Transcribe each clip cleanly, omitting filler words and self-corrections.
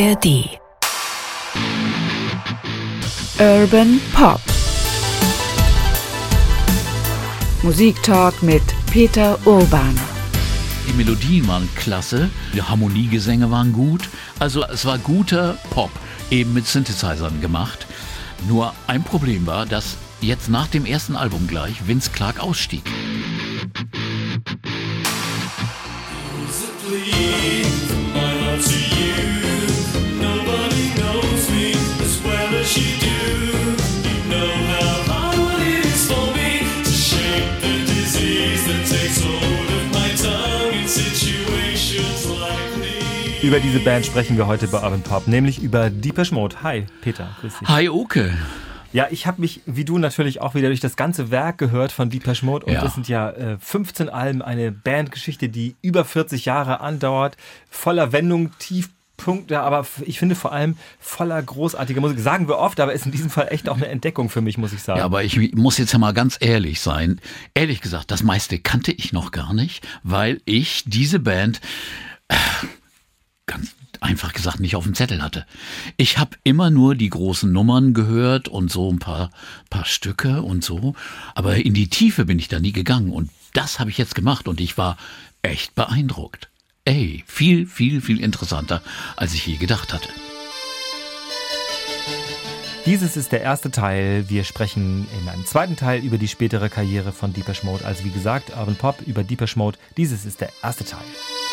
ARD. Urban Pop. Musiktalk mit Peter Urban. Die Melodien waren klasse, die Harmoniegesänge waren gut. Also es war guter Pop, eben mit Synthesizern gemacht. Nur ein Problem war, dass jetzt nach dem ersten Album gleich Vince Clarke ausstieg. Über diese Band sprechen wir heute bei Urban Pop, nämlich über Depeche Mode. Hi, Peter, grüß dich. Hi, Oke. Ja, ich habe mich, wie du, natürlich auch wieder durch das ganze Werk gehört von Depeche Mode. Und es sind ja 15 Alben, eine Bandgeschichte, die über 40 Jahre andauert, voller Wendungen, Tiefpunkte, aber ich finde vor allem voller großartiger Musik. Sagen wir oft, aber ist in diesem Fall echt auch eine Entdeckung für mich, muss ich sagen. Ja, aber ich muss jetzt ja mal ganz ehrlich sein. Ehrlich gesagt, das meiste kannte ich noch gar nicht, weil ich diese Band ganz einfach gesagt nicht auf dem Zettel hatte. Ich habe immer nur die großen Nummern gehört und so ein paar Stücke und so, aber in die Tiefe bin ich da nie gegangen und das habe ich jetzt gemacht und ich war echt beeindruckt. Viel, viel, viel interessanter, als ich je gedacht hatte. Dieses ist der erste Teil. Wir sprechen in einem zweiten Teil über die spätere Karriere von Depeche Mode. Also wie gesagt, Urban Pop über Depeche Mode. Dieses ist der erste Teil.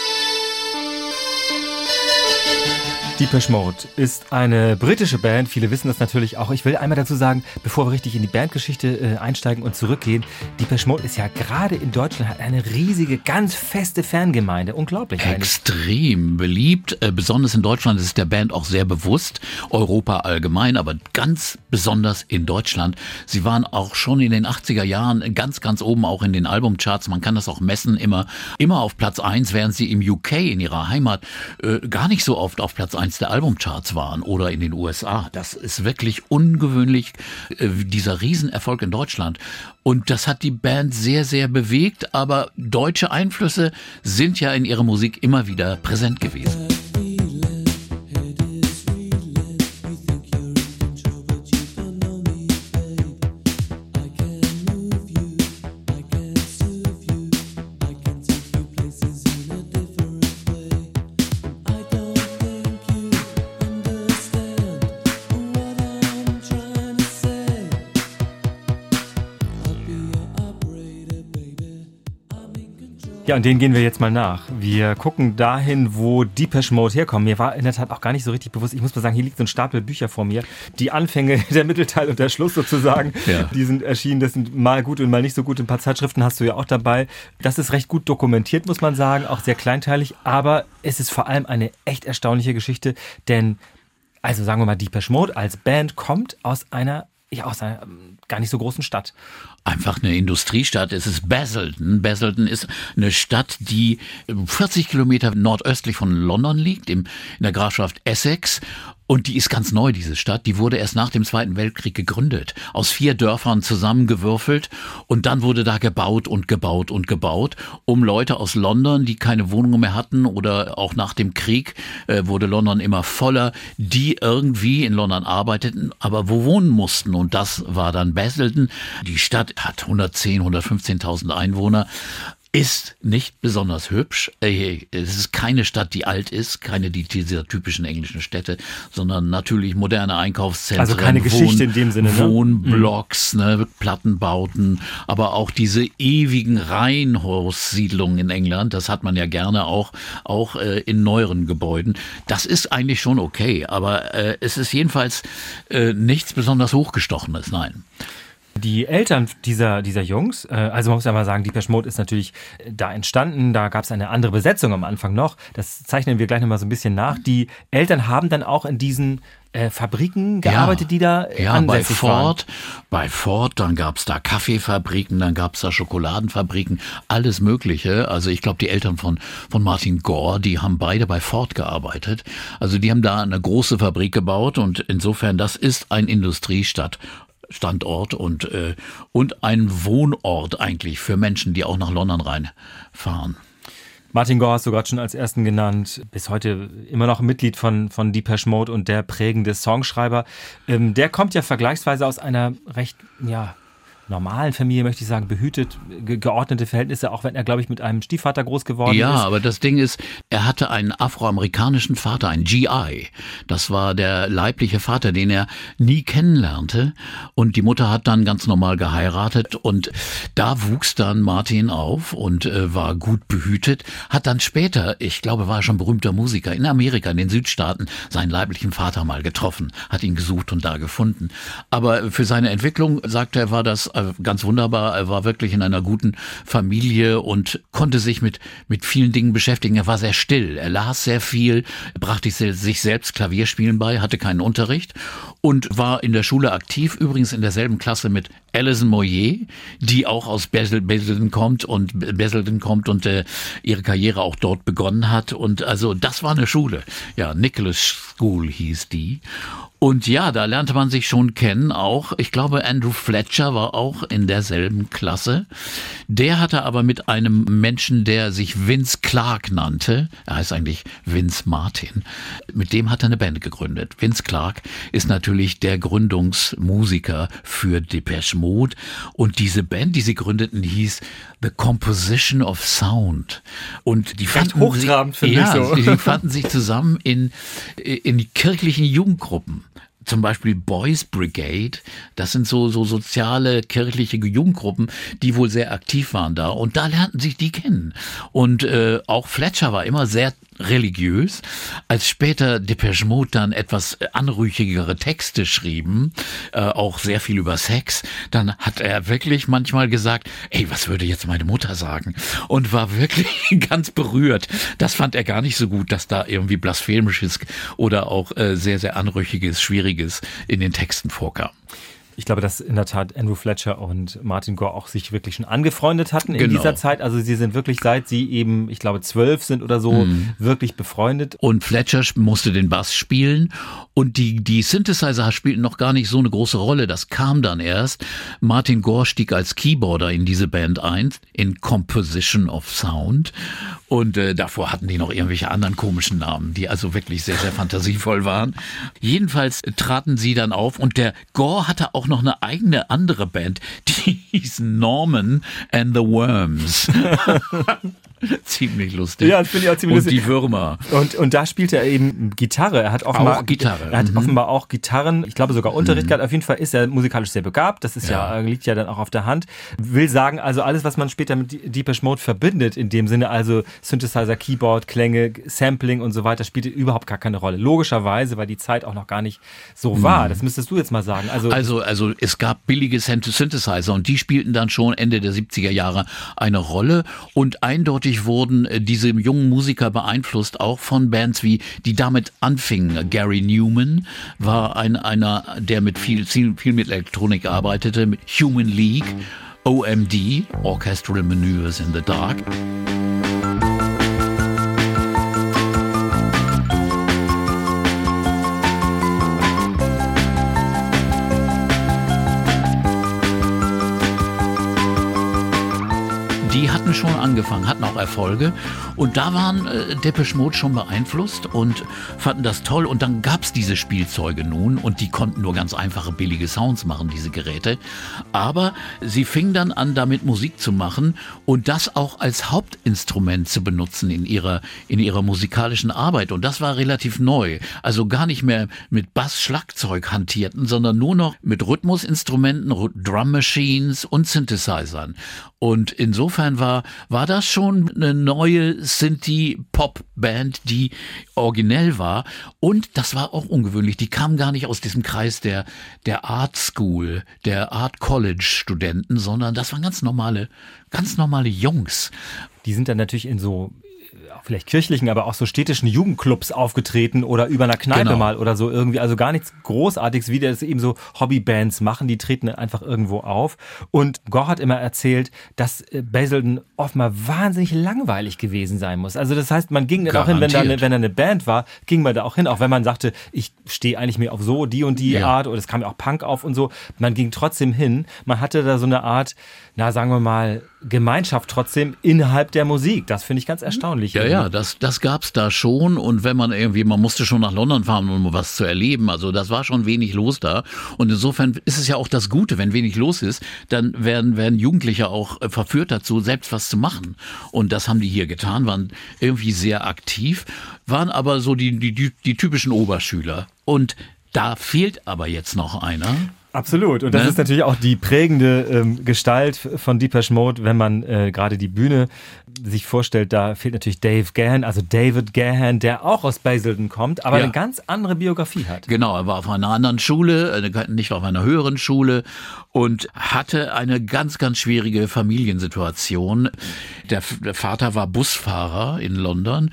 Depeche Mode ist eine britische Band, viele wissen das natürlich auch. Ich will einmal dazu sagen, bevor wir richtig in die Bandgeschichte einsteigen und zurückgehen, Depeche Mode ist ja gerade in Deutschland eine riesige, ganz feste Fangemeinde. Unglaublich eigentlich. Extrem beliebt, besonders in Deutschland ist es der Band auch sehr bewusst, Europa allgemein, aber ganz besonders in Deutschland. Sie waren auch schon in den 80er Jahren ganz, ganz oben, auch in den Albumcharts, man kann das auch messen, immer auf Platz 1, während sie im UK, in ihrer Heimat, gar nicht so oft auf Platz 1 der Albumcharts waren oder in den USA. Das ist wirklich ungewöhnlich, dieser Riesenerfolg in Deutschland. Und das hat die Band sehr, sehr bewegt, aber deutsche Einflüsse sind ja in ihrer Musik immer wieder präsent gewesen. Ja, und denen gehen wir jetzt mal nach. Wir gucken dahin, wo Depeche Mode herkommen. Mir war in der Tat auch gar nicht so richtig bewusst. Ich muss mal sagen, hier liegt so ein Stapel Bücher vor mir. Die Anfänge, der Mittelteil und der Schluss sozusagen, die sind erschienen. Das sind mal gut und mal nicht so gut. Ein paar Zeitschriften hast du ja auch dabei. Das ist recht gut dokumentiert, muss man sagen. Auch sehr kleinteilig. Aber es ist vor allem eine echt erstaunliche Geschichte. Denn, also sagen wir mal, Depeche Mode als Band kommt aus einer gar nicht so großen Stadt. Einfach eine Industriestadt. Es ist Basildon. Basildon ist eine Stadt, die 40 Kilometer nordöstlich von London liegt, in der Grafschaft Essex. Und die ist ganz neu, diese Stadt. Die wurde erst nach dem Zweiten Weltkrieg gegründet. Aus 4 Dörfern zusammengewürfelt. Und dann wurde da gebaut und gebaut und gebaut, um Leute aus London, die keine Wohnungen mehr hatten oder auch nach dem Krieg wurde London immer voller, die irgendwie in London arbeiteten, aber wo wohnen mussten. Und das war dann Basildon. Die Stadt hat 115.000 Einwohner. Ist nicht besonders hübsch. Es ist keine Stadt, die alt ist, keine dieser typischen englischen Städte, sondern natürlich moderne Einkaufszentren. Also keine Geschichte in dem Sinne, ne? Wohnblocks, Plattenbauten, aber auch diese ewigen Reihenhaussiedlungen in England, das hat man ja gerne auch in neueren Gebäuden. Das ist eigentlich schon okay, aber es ist jedenfalls nichts besonders Hochgestochenes, nein. Die Eltern dieser Jungs, also man muss ja mal sagen, Depeche Mode ist natürlich da entstanden, da gab es eine andere Besetzung am Anfang noch, das zeichnen wir gleich nochmal so ein bisschen nach. Die Eltern haben dann auch in diesen Fabriken gearbeitet, die da ansässig waren. Bei Ford, dann gab es da Kaffeefabriken, dann gab es da Schokoladenfabriken, alles Mögliche. Also ich glaube, die Eltern von Martin Gore, die haben beide bei Ford gearbeitet. Also die haben da eine große Fabrik gebaut und insofern, das ist ein Industriestandort und ein Wohnort eigentlich für Menschen, die auch nach London reinfahren. Martin Gore hast du gerade schon als ersten genannt. Bis heute immer noch Mitglied von Depeche Mode und der prägende Songschreiber. Der kommt ja vergleichsweise aus einer recht, normalen Familie, möchte ich sagen, behütet, geordnete Verhältnisse, auch wenn er, glaube ich, mit einem Stiefvater groß geworden ist. Ja, aber das Ding ist, er hatte einen afroamerikanischen Vater, einen GI. Das war der leibliche Vater, den er nie kennenlernte. Und die Mutter hat dann ganz normal geheiratet. Und da wuchs dann Martin auf und war gut behütet. Hat dann später, ich glaube, war er schon berühmter Musiker, in Amerika, in den Südstaaten, seinen leiblichen Vater mal getroffen. Hat ihn gesucht und da gefunden. Aber für seine Entwicklung, sagte er, war das ganz wunderbar. Er war wirklich in einer guten Familie und konnte sich mit vielen Dingen beschäftigen. Er war sehr still. Er las sehr viel, brachte sich selbst Klavierspielen bei, hatte keinen Unterricht und war in der Schule aktiv. Übrigens in derselben Klasse mit Alison Moyet, die auch aus Basildon kommt und ihre Karriere auch dort begonnen hat. Und also das war eine Schule. Ja, Nicholas School hieß die. Und ja, da lernte man sich schon kennen auch. Ich glaube, Andrew Fletcher war auch in derselben Klasse. Der hatte aber mit einem Menschen, der sich Vince Clarke nannte, er heißt eigentlich Vince Martin, mit dem hat er eine Band gegründet. Vince Clarke ist natürlich der Gründungsmusiker für Depeche Mode. Und diese Band, die sie gründeten, hieß The Composition of Sound. Und die fanden hochtrabend, finde ich so. Die fanden sich zusammen in kirchlichen Jugendgruppen. Zum Beispiel Boys Brigade, das sind so soziale kirchliche Jugendgruppen, die wohl sehr aktiv waren da. Und da lernten sich die kennen. Und auch Fletcher war immer sehr religiös. Als später Depeche Mode dann etwas anrüchigere Texte schrieben, auch sehr viel über Sex, dann hat er wirklich manchmal gesagt, ey, was würde jetzt meine Mutter sagen? Und war wirklich ganz berührt. Das fand er gar nicht so gut, dass da irgendwie Blasphemisches oder auch sehr, sehr Anrüchiges, Schwieriges in den Texten vorkam. Ich glaube, dass in der Tat Andrew Fletcher und Martin Gore auch sich wirklich schon angefreundet hatten in dieser Zeit. Also sie sind wirklich, seit sie eben, ich glaube, 12 sind oder so, wirklich befreundet. Und Fletcher musste den Bass spielen und die Synthesizer spielten noch gar nicht so eine große Rolle. Das kam dann erst. Martin Gore stieg als Keyboarder in diese Band ein, in Composition of Sound. Und davor hatten die noch irgendwelche anderen komischen Namen, die also wirklich sehr, sehr fantasievoll waren. Jedenfalls traten sie dann auf und der Gore hatte auch noch eine eigene andere Band, die hieß Norman and the Worms. Ziemlich lustig. Ja, das finde ich auch ziemlich lustig. Und die Würmer. Und da spielt er eben Gitarre. Er hat offenbar auch Gitarren, ich glaube sogar Unterricht gehabt. Auf jeden Fall ist er musikalisch sehr begabt. Das ist liegt ja dann auch auf der Hand. Will sagen, also alles, was man später mit Depeche Mode verbindet, in dem Sinne, also Synthesizer, Keyboard, Klänge, Sampling und so weiter, spielte überhaupt gar keine Rolle. Logischerweise, weil die Zeit auch noch gar nicht so war. Das müsstest du jetzt mal sagen. Also es gab billige Synthesizer und die spielten dann schon Ende der 70er Jahre eine Rolle und eindeutig wurden diese jungen Musiker beeinflusst, auch von Bands wie, die damit anfingen. Gary Newman war einer, der mit viel mit Elektronik arbeitete, mit Human League, OMD, Orchestral Maneuvers in the Dark. Die hatten schon angefangen, hatten auch Erfolge und da waren Depeche Mode schon beeinflusst und fanden das toll und dann gab's diese Spielzeuge nun und die konnten nur ganz einfache, billige Sounds machen, diese Geräte, aber sie fingen dann an, damit Musik zu machen und das auch als Hauptinstrument zu benutzen in ihrer musikalischen Arbeit und das war relativ neu, also gar nicht mehr mit Bass, Schlagzeug hantierten, sondern nur noch mit Rhythmusinstrumenten, Drum Machines und Synthesizern. Und insofern war das schon eine neue Synthie-Pop-Band, die originell war. Und das war auch ungewöhnlich. Die kamen gar nicht aus diesem Kreis der Art School, der Art College-Studenten, sondern das waren ganz normale Jungs. Die sind dann natürlich in so vielleicht kirchlichen, aber auch so städtischen Jugendclubs aufgetreten oder über einer Kneipe mal oder so irgendwie. Also gar nichts Großartiges, wie das eben so Hobbybands machen. Die treten einfach irgendwo auf. Und Gore hat immer erzählt, dass Basildon oftmals wahnsinnig langweilig gewesen sein muss. Also das heißt, man ging dann auch hin, wenn da eine Band war, ging man da auch hin, auch wenn man sagte, ich stehe eigentlich mehr auf so die und die Art, oder es kam ja auch Punk auf und so. Man ging trotzdem hin. Man hatte da so eine Art, sagen wir mal, Gemeinschaft trotzdem innerhalb der Musik. Das finde ich ganz erstaunlich. Ja, das gab's da schon. Und wenn man man musste schon nach London fahren, um was zu erleben. Also das war schon wenig los da. Und insofern ist es ja auch das Gute, wenn wenig los ist, dann werden Jugendliche auch verführt dazu, selbst was zu machen. Und das haben die hier getan, waren irgendwie sehr aktiv, waren aber so die typischen Oberschüler. Und da fehlt aber jetzt noch einer. Absolut. Und das ist natürlich auch die prägende Gestalt von Depeche Mode, wenn man gerade die Bühne sich vorstellt. Da fehlt natürlich Dave Gahan, also David Gahan, der auch aus Basildon kommt, aber eine ganz andere Biografie hat. Genau, er war auf einer anderen Schule, nicht auf einer höheren Schule und hatte eine ganz, ganz schwierige Familiensituation. Der Vater war Busfahrer in London.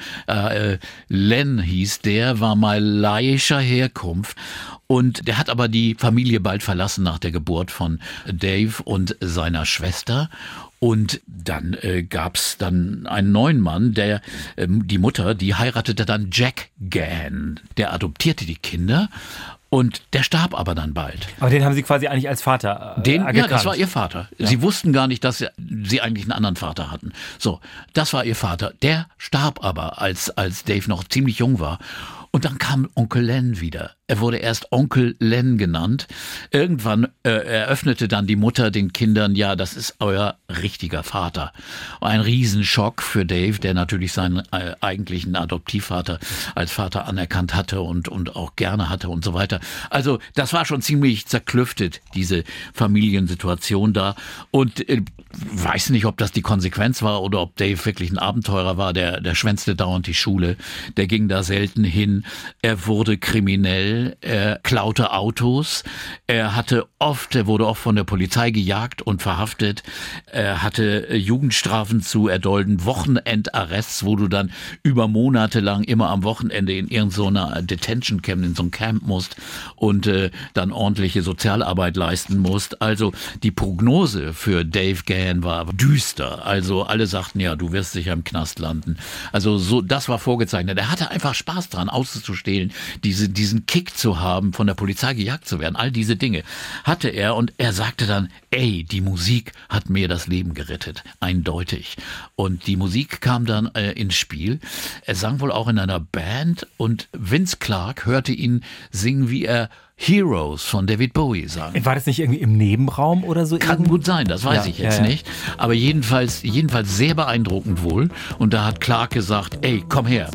Len hieß der, war malaiischer Herkunft. Und der hat aber die Familie bald verlassen nach der Geburt von Dave und seiner Schwester. Und dann gab's dann einen neuen Mann, die Mutter, die heiratete dann Jack Gahan. Der adoptierte die Kinder. Und der starb aber dann bald. Aber den haben Sie quasi eigentlich als Vater gekannt. Ja, das war ihr Vater. Ja. Sie wussten gar nicht, dass sie eigentlich einen anderen Vater hatten. So, das war ihr Vater. Der starb aber, als Dave noch ziemlich jung war. Und dann kam Onkel Len wieder. Er wurde erst Onkel Len genannt. Irgendwann eröffnete dann die Mutter den Kindern, ja, das ist euer richtiger Vater. Ein Riesenschock für Dave, der natürlich seinen eigentlichen Adoptivvater als Vater anerkannt hatte und auch gerne hatte und so weiter. Also das war schon ziemlich zerklüftet, diese Familiensituation da. Und weiß nicht, ob das die Konsequenz war oder ob Dave wirklich ein Abenteurer war. Der schwänzte dauernd die Schule. Der ging da selten hin. Er wurde kriminell. Er klaute Autos. Er wurde oft von der Polizei gejagt und verhaftet. Er hatte Jugendstrafen zu erdulden, Wochenendarrests, wo du dann über Monate lang immer am Wochenende in irgendeiner Detention Camp, in so einem Camp musst und dann ordentliche Sozialarbeit leisten musst. Also die Prognose für Dave Gahan war düster. Also alle sagten, ja, du wirst sicher im Knast landen. Also so, das war vorgezeichnet. Er hatte einfach Spaß dran, auszustehlen, diesen Kick zu haben, von der Polizei gejagt zu werden. All diese Dinge hatte er und er sagte dann, die Musik hat mir das Leben gerettet. Eindeutig. Und die Musik kam dann ins Spiel. Er sang wohl auch in einer Band und Vince Clarke hörte ihn singen, wie er Heroes von David Bowie sang. War das nicht irgendwie im Nebenraum oder so? Kann gut sein, das weiß ich jetzt nicht. Aber jedenfalls sehr beeindruckend wohl. Und da hat Clarke gesagt, komm her,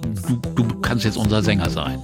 du kannst jetzt unser Sänger sein.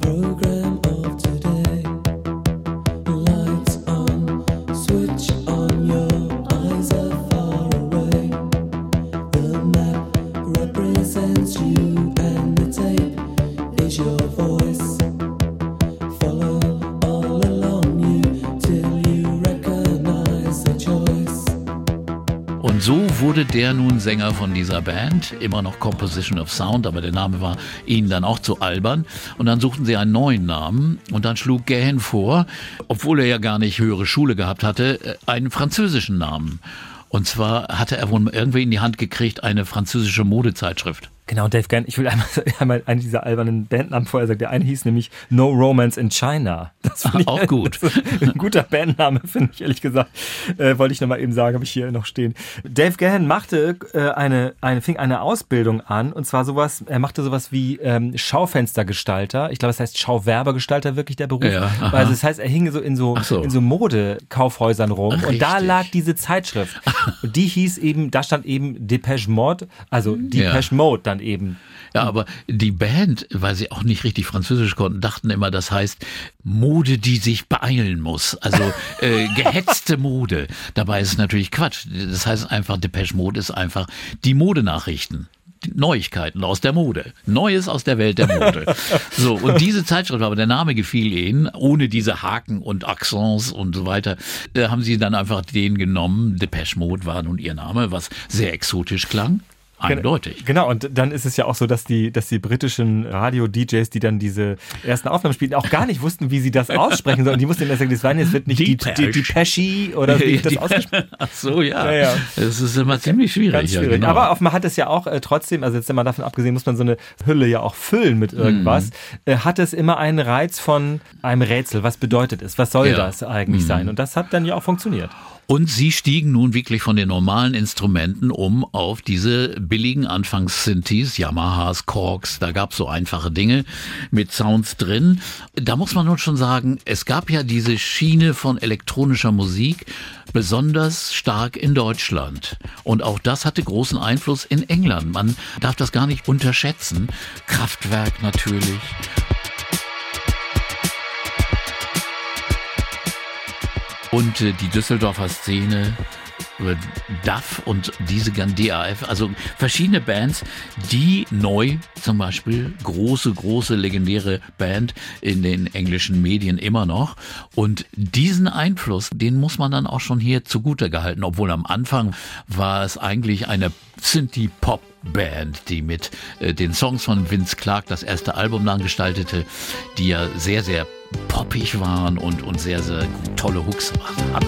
So wurde der nun Sänger von dieser Band, immer noch Composition of Sound, aber der Name war ihnen dann auch zu albern. Und dann suchten sie einen neuen Namen und dann schlug Gahan vor, obwohl er ja gar nicht höhere Schule gehabt hatte, einen französischen Namen. Und zwar hatte er wohl irgendwie in die Hand gekriegt eine französische Modezeitschrift. Genau, Dave Gahan, ich will einmal einen dieser albernen Bandnamen vorher sagen. Der eine hieß nämlich No Romance in China. Das finde ich auch gut. Das ist ein guter Bandname, finde ich, ehrlich gesagt. Wollte ich nochmal eben sagen, habe ich hier noch stehen. Dave Gahan fing eine Ausbildung an, und zwar er machte sowas wie Schaufenstergestalter. Ich glaube, das heißt Schauwerbergestalter, wirklich der Beruf. Ja, also das heißt, er hing so in so Modekaufhäusern rum. Richtig. Und da lag diese Zeitschrift. Und die hieß eben, da stand eben Depeche Mode, also Depeche Mode dann eben. Ja, aber die Band, weil sie auch nicht richtig Französisch konnten, dachten immer, das heißt Mode, die sich beeilen muss. Also gehetzte Mode. Dabei ist es natürlich Quatsch. Das heißt einfach, Depeche Mode ist einfach die Modenachrichten. Neuigkeiten aus der Mode. Neues aus der Welt der Mode. So, und diese Zeitschrift, aber der Name gefiel ihnen, ohne diese Haken und Accents und so weiter, haben sie dann einfach den genommen. Depeche Mode war nun ihr Name, was sehr exotisch klang. eindeutig. Genau, und dann ist es ja auch so, dass die britischen Radio-DJs, die dann diese ersten Aufnahmen spielten, auch gar nicht wussten, wie sie das aussprechen sollen. Die mussten erst sagen, es wird nicht Depeche oder wie das ausgesprochen. Ach so, ja. Das ist immer ziemlich schwierig. Ganz schwierig. Ja, genau. Aber man hat es ja auch trotzdem, also jetzt mal davon abgesehen, muss man so eine Hülle ja auch füllen mit irgendwas, hat es immer einen Reiz von einem Rätsel. Was bedeutet es? Was soll das eigentlich sein? Und das hat dann ja auch funktioniert. Und sie stiegen nun wirklich von den normalen Instrumenten auf diese billigen Anfangs-Synthes, Yamahas, Korgs, da gab es so einfache Dinge mit Sounds drin. Da muss man nun schon sagen, es gab ja diese Schiene von elektronischer Musik, besonders stark in Deutschland. Und auch das hatte großen Einfluss in England. Man darf das gar nicht unterschätzen. Kraftwerk natürlich. Und die Düsseldorfer Szene, DAF und diese DAF, also verschiedene Bands, die neu zum Beispiel, große, legendäre Band in den englischen Medien immer noch. Und diesen Einfluss, den muss man dann auch schon hier zugute gehalten, obwohl am Anfang war es eigentlich eine Synthie-Pop-Band, die mit den Songs von Vince Clarke das erste Album dann gestaltete, die ja sehr, sehr poppig waren und sehr, sehr tolle Hooks hatten.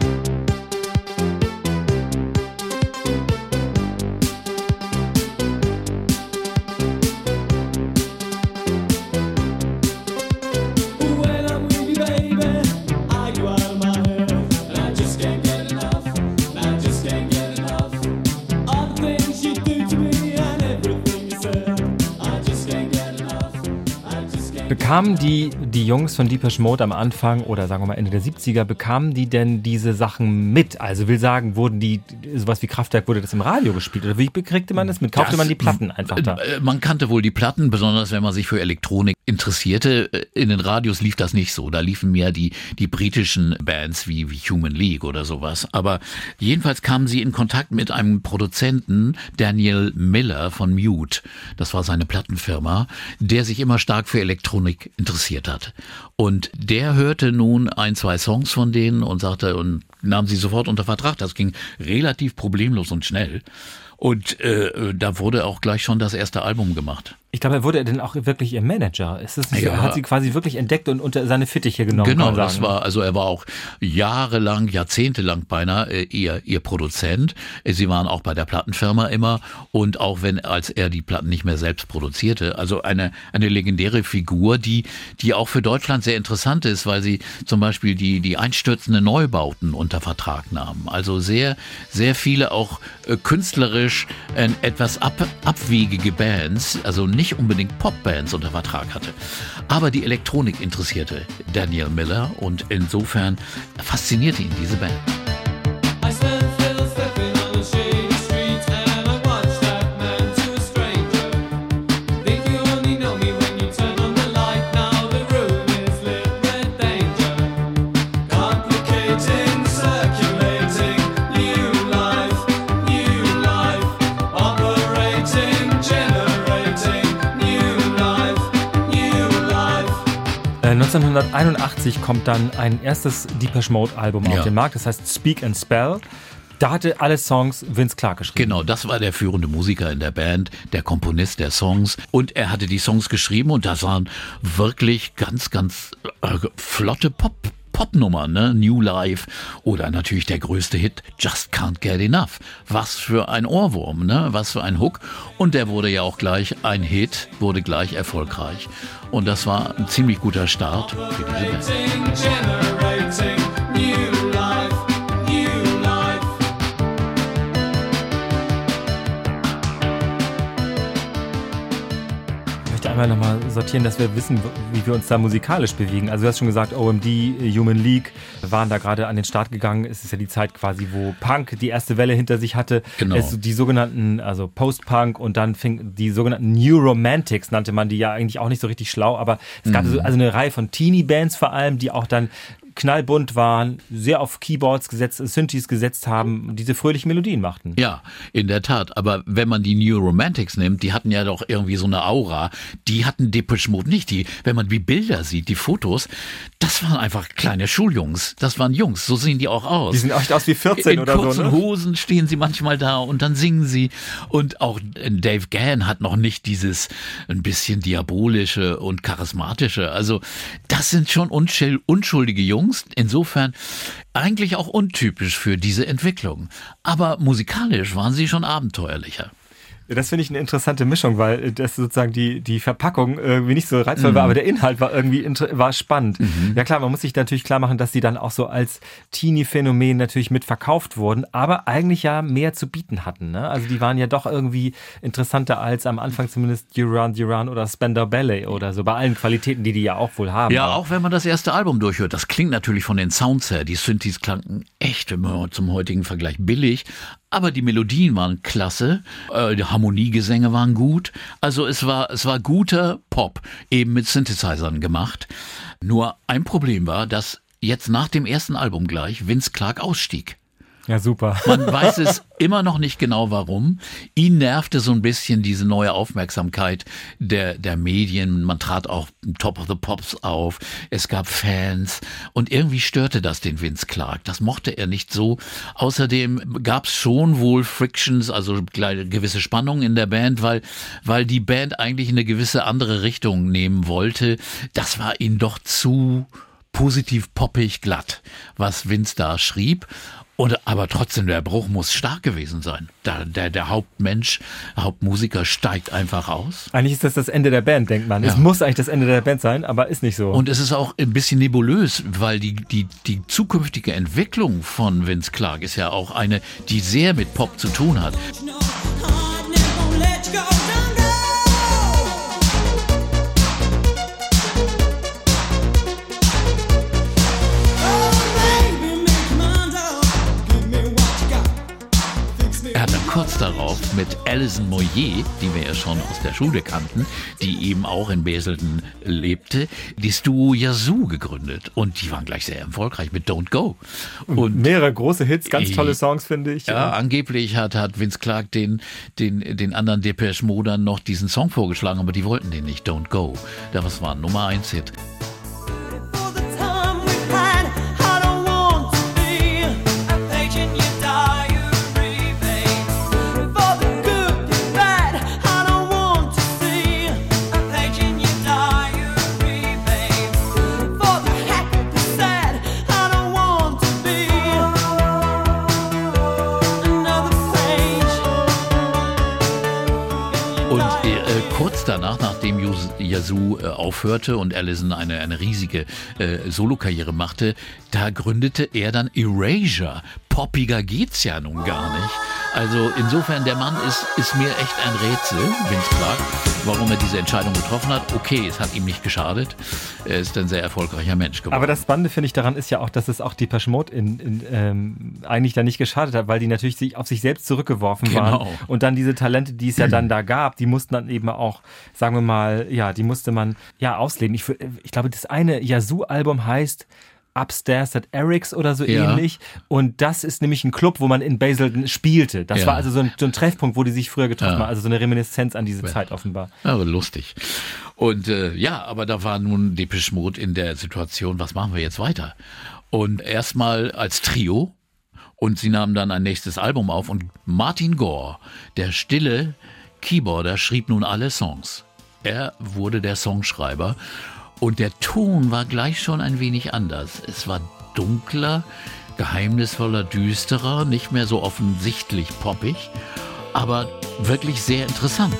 Bekamen die Jungs von Depeche Mode am Anfang oder sagen wir mal Ende der 70er, bekamen die denn diese Sachen mit? Also will sagen, wurden die, sowas wie Kraftwerk, wurde das im Radio gespielt? Oder wie kriegte man das mit? Kaufte man die Platten einfach da? Man kannte wohl die Platten, besonders wenn man sich für Elektronik interessierte. In den Radios lief das nicht so. Da liefen mehr die britischen Bands wie Human League oder sowas. Aber jedenfalls kamen sie in Kontakt mit einem Produzenten, Daniel Miller von Mute. Das war seine Plattenfirma, der sich immer stark für Elektronik interessiert hat. Und der hörte nun 1, 2 Songs von denen und sagte und nahm sie sofort unter Vertrag. Das ging relativ problemlos und schnell. Und da wurde auch gleich schon das erste Album gemacht. Ich glaube, er wurde dann auch wirklich ihr Manager. Ist das nicht so? Er hat sie quasi wirklich entdeckt und unter seine Fittiche genommen. Genau, das war, also er war auch jahrelang, jahrzehntelang beinahe ihr Produzent. Sie waren auch bei der Plattenfirma immer und auch als er die Platten nicht mehr selbst produzierte. Also eine legendäre Figur, die auch für Deutschland sehr interessant ist, weil sie zum Beispiel die einstürzenden Neubauten unter Vertrag nahmen. Also sehr, sehr viele auch künstlerisch etwas abwegige Bands, also nicht unbedingt Popbands unter Vertrag hatte. Aber die Elektronik interessierte Daniel Miller und insofern faszinierte ihn diese Band. Äh, 1981 kommt dann ein erstes Depeche Mode Album auf den Markt, das heißt Speak and Spell. Da hatte alle Songs Vince Clarke geschrieben. Genau, das war der führende Musiker in der Band, der Komponist der Songs. Und er hatte die Songs geschrieben und das waren wirklich ganz, ganz flotte Popnummern, ne? New Life oder natürlich der größte Hit, Just Can't Get Enough. Was für ein Ohrwurm, ne? Was für ein Hook. Und der wurde ja auch gleich ein Hit, wurde gleich erfolgreich. Und das war ein ziemlich guter Start für diese Band. Einmal nochmal sortieren, dass wir wissen, wie wir uns da musikalisch bewegen. Also du hast schon gesagt, OMD, Human League waren da gerade an den Start gegangen. Es ist ja die Zeit quasi, wo Punk die erste Welle hinter sich hatte. Genau. Die sogenannten, also Post-Punk und dann die sogenannten New Romantics, nannte man die ja eigentlich auch nicht so richtig schlau, aber es gab also eine Reihe von Teenie-Bands vor allem, die auch dann knallbunt waren, sehr auf Keyboards gesetzt, Synthes gesetzt haben und diese fröhlichen Melodien machten. Ja, in der Tat. Aber wenn man die New Romantics nimmt, die hatten ja doch irgendwie so eine Aura. Die hatten Depeche Mode nicht. Wenn man die Bilder sieht, die Fotos, das waren einfach kleine Schuljungs. Das waren Jungs. So sehen die auch aus. Die sehen echt aus wie 14 oder so. In kurzen Hosen stehen sie manchmal da und dann singen sie. Und auch Dave Gahan hat noch nicht dieses ein bisschen diabolische und charismatische. Also das sind schon unschuldige Jungs. Insofern eigentlich auch untypisch für diese Entwicklung. Aber musikalisch waren sie schon abenteuerlicher. Das finde ich eine interessante Mischung, weil das sozusagen die Verpackung irgendwie nicht so reizvoll war, aber der Inhalt war irgendwie war spannend. Ja klar, man muss sich natürlich klar machen, dass sie dann auch so als Teenie-Phänomen natürlich mit verkauft wurden, aber eigentlich ja mehr zu bieten hatten. Ne? Also die waren ja doch irgendwie interessanter als am Anfang zumindest Duran Duran oder Spandau Ballet oder so, bei allen Qualitäten, die ja auch wohl haben. Ja, auch wenn man das erste Album durchhört, das klingt natürlich von den Sounds her, die Synthes klangen echt immer zum heutigen Vergleich billig, aber die Melodien waren klasse, die Harmoniegesänge waren gut, also es war guter Pop, eben mit Synthesizern gemacht. Nur ein Problem war, dass jetzt nach dem ersten Album gleich Vince Clarke ausstieg. Ja, super. Man weiß es immer noch nicht genau warum. Ihn nervte so ein bisschen diese neue Aufmerksamkeit der Medien. Man trat auch Top of the Pops auf. Es gab Fans. Und irgendwie störte das den Vince Clarke. Das mochte er nicht so. Außerdem gab es schon wohl Frictions, also gewisse Spannungen in der Band, weil die Band eigentlich eine gewisse andere Richtung nehmen wollte. Das war ihnen doch zu positiv poppig glatt, was Vince da schrieb. Aber trotzdem, der Bruch muss stark gewesen sein. Der Hauptmusiker steigt einfach aus. Eigentlich ist das Ende der Band, denkt man. Ja. Es muss eigentlich das Ende der Band sein, aber ist nicht so. Und es ist auch ein bisschen nebulös, weil die zukünftige Entwicklung von Vince Clarke ist ja auch eine, die sehr mit Pop zu tun hat. Kurz darauf mit Alison Moyet, die wir ja schon aus der Schule kannten, die eben auch in Basildon lebte, das Duo Yazoo gegründet. Und die waren gleich sehr erfolgreich mit Don't Go. Und mehrere große Hits, ganz tolle Songs, finde ich. Ja, angeblich hat Vince Clarke den anderen Depeche Modern noch diesen Song vorgeschlagen, aber die wollten den nicht, Don't Go. Das war ein Nummer 1 Hit. Kurz danach, nachdem Yazoo aufhörte und Allison eine riesige Solokarriere machte, da gründete er dann Erasure. Poppiger geht's ja nun gar nicht. Also insofern, der Mann ist mir echt ein Rätsel, Vince Clarke, warum er diese Entscheidung getroffen hat. Okay, es hat ihm nicht geschadet. Er ist ein sehr erfolgreicher Mensch geworden. Aber das Spannende, finde ich, daran ist ja auch, dass es auch Depeche Mode eigentlich da nicht geschadet hat, weil die natürlich auf sich selbst zurückgeworfen waren. Und dann diese Talente, die es ja dann da gab, die mussten dann eben auch, sagen wir mal, ja, die musste man ja ausleben. Ich glaube, das eine Yazoo-Album heißt Upstairs at Eric's oder so ähnlich. Und das ist nämlich ein Club, wo man in Basildon spielte. Das war also so ein Treffpunkt, wo die sich früher getroffen haben. Also so eine Reminiszenz an diese Zeit offenbar. Aber lustig. Und aber da war nun Depeche Mode in der Situation, was machen wir jetzt weiter? Und erstmal als Trio. Und sie nahmen dann ein nächstes Album auf. Und Martin Gore, der stille Keyboarder, schrieb nun alle Songs. Er wurde der Songschreiber. Und der Ton war gleich schon ein wenig anders. Es war dunkler, geheimnisvoller, düsterer, nicht mehr so offensichtlich poppig, aber wirklich sehr interessant.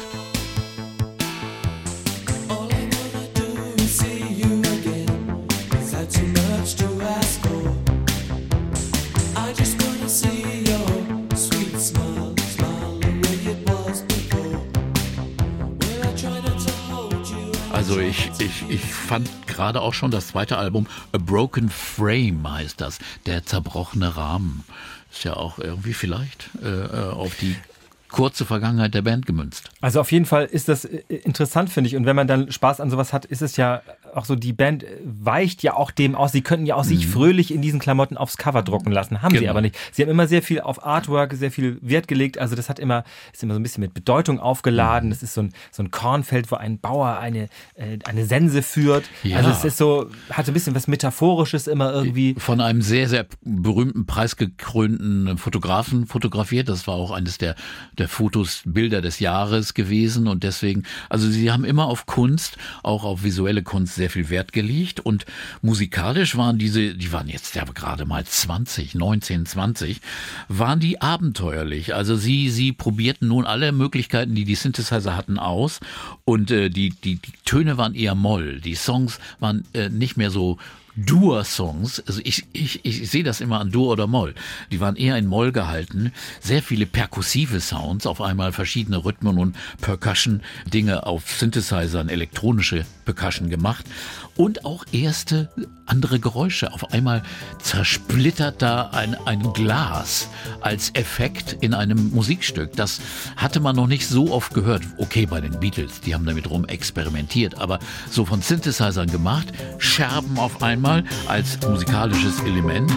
Also ich fand gerade auch schon das zweite Album, A Broken Frame heißt das, der zerbrochene Rahmen. Ist ja auch irgendwie vielleicht auf die kurze Vergangenheit der Band gemünzt. Also auf jeden Fall ist das interessant, finde ich. Und wenn man dann Spaß an sowas hat, ist es ja auch so, die Band weicht ja auch dem aus, sie könnten ja auch sich fröhlich in diesen Klamotten aufs Cover drucken lassen, haben sie aber nicht. Sie haben immer sehr viel auf Artwork, sehr viel Wert gelegt, also das ist immer so ein bisschen mit Bedeutung aufgeladen, das ist so ein Kornfeld, wo ein Bauer eine Sense führt, also es ist so, hat so ein bisschen was Metaphorisches immer irgendwie. Von einem sehr, sehr berühmten, preisgekrönten Fotografen fotografiert, das war auch eines der Fotos, Bilder des Jahres gewesen und deswegen, also sie haben immer auf Kunst, auch auf visuelle Kunst sehr viel Wert gelegt und musikalisch waren die waren jetzt ja gerade mal 19, 20, waren die abenteuerlich. Also sie probierten nun alle Möglichkeiten, die Synthesizer hatten, aus und die Töne waren eher Moll. Die Songs waren nicht mehr so Dur-Songs, also ich sehe das immer an Dur oder Moll. Die waren eher in Moll gehalten. Sehr viele perkussive Sounds, auf einmal verschiedene Rhythmen und Percussion-Dinge auf Synthesizern, elektronische Percussion gemacht und auch erste andere Geräusche. Auf einmal zersplittert da ein Glas als Effekt in einem Musikstück. Das hatte man noch nicht so oft gehört. Okay, bei den Beatles, die haben damit rum experimentiert, aber so von Synthesizern gemacht, Scherben auf einmal als musikalisches Element.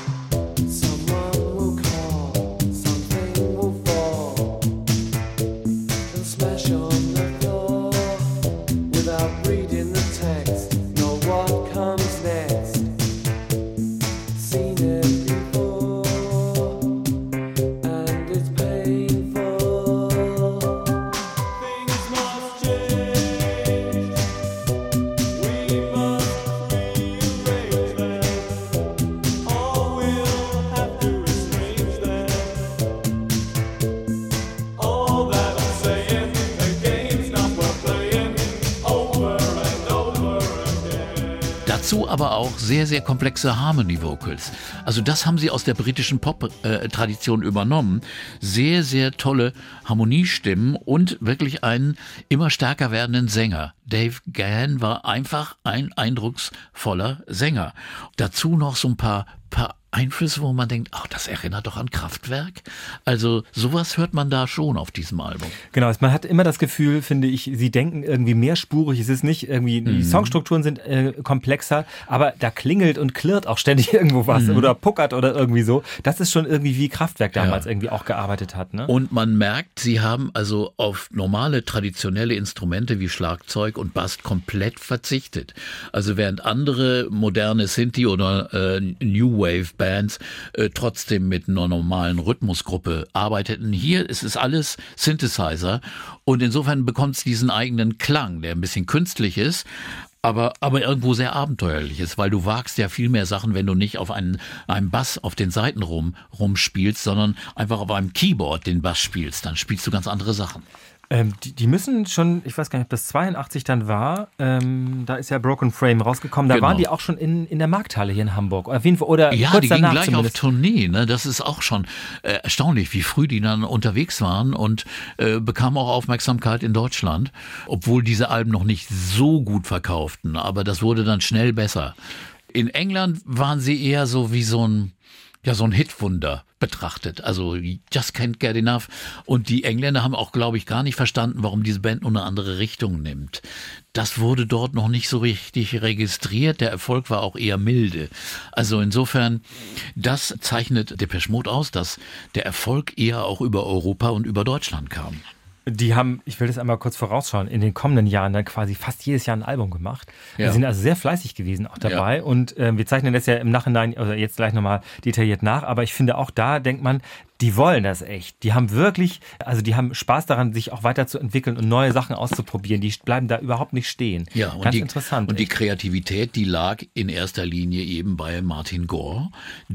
Dazu aber auch sehr, sehr komplexe Harmony-Vocals. Also das haben sie aus der britischen Pop-Tradition übernommen. Sehr, sehr tolle Harmoniestimmen und wirklich einen immer stärker werdenden Sänger. Dave Gahan war einfach ein eindrucksvoller Sänger. Dazu noch so ein paar Einflüsse, wo man denkt, ach, das erinnert doch an Kraftwerk. Also sowas hört man da schon auf diesem Album. Genau, man hat immer das Gefühl, finde ich, sie denken irgendwie mehrspurig. Es ist nicht irgendwie, die Songstrukturen sind komplexer, aber da klingelt und klirrt auch ständig irgendwo was oder puckert oder irgendwie so. Das ist schon irgendwie wie Kraftwerk damals irgendwie auch gearbeitet hat. Ne? Und man merkt, sie haben also auf normale, traditionelle Instrumente wie Schlagzeug und Bass komplett verzichtet. Also während andere moderne Synthi oder New Wave Bands trotzdem mit einer normalen Rhythmusgruppe arbeiteten. Hier ist es alles Synthesizer und insofern bekommt es diesen eigenen Klang, der ein bisschen künstlich ist, aber irgendwo sehr abenteuerlich ist, weil du wagst ja viel mehr Sachen, wenn du nicht auf einem Bass auf den Seiten rumspielst, sondern einfach auf einem Keyboard den Bass spielst. Dann spielst du ganz andere Sachen. Die müssen schon, ich weiß gar nicht, ob das 82 dann war, da ist ja Broken Frame rausgekommen, da waren die auch schon in der Markthalle hier in Hamburg. Oder ja, kurz die danach gingen gleich zumindest. auf Tournee, ne? Das ist auch schon erstaunlich, wie früh die dann unterwegs waren und bekamen auch Aufmerksamkeit in Deutschland, obwohl diese Alben noch nicht so gut verkauften, aber das wurde dann schnell besser. In England waren sie eher so wie so ein Hitwunder betrachtet. Also Just Can't Get Enough. Und die Engländer haben auch, glaube ich, gar nicht verstanden, warum diese Band nur eine andere Richtung nimmt. Das wurde dort noch nicht so richtig registriert. Der Erfolg war auch eher milde. Also insofern, das zeichnet Depeche Mode aus, dass der Erfolg eher auch über Europa und über Deutschland kam. Die haben, ich will das einmal kurz vorausschauen, in den kommenden Jahren dann quasi fast jedes Jahr ein Album gemacht. Ja. Die sind also sehr fleißig gewesen auch dabei. Ja. Und wir zeichnen das ja im Nachhinein, also jetzt gleich nochmal detailliert nach. Aber ich finde auch da denkt man, die wollen das echt. Die haben wirklich, also die haben Spaß daran, sich auch weiterzuentwickeln und neue Sachen auszuprobieren. Die bleiben da überhaupt nicht stehen. Ja, und ganz interessant. Und die Kreativität, die lag in erster Linie eben bei Martin Gore,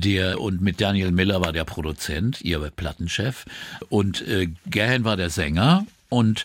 und mit Daniel Miller war der Produzent, ihr Plattenchef, und Gahan war der Sänger und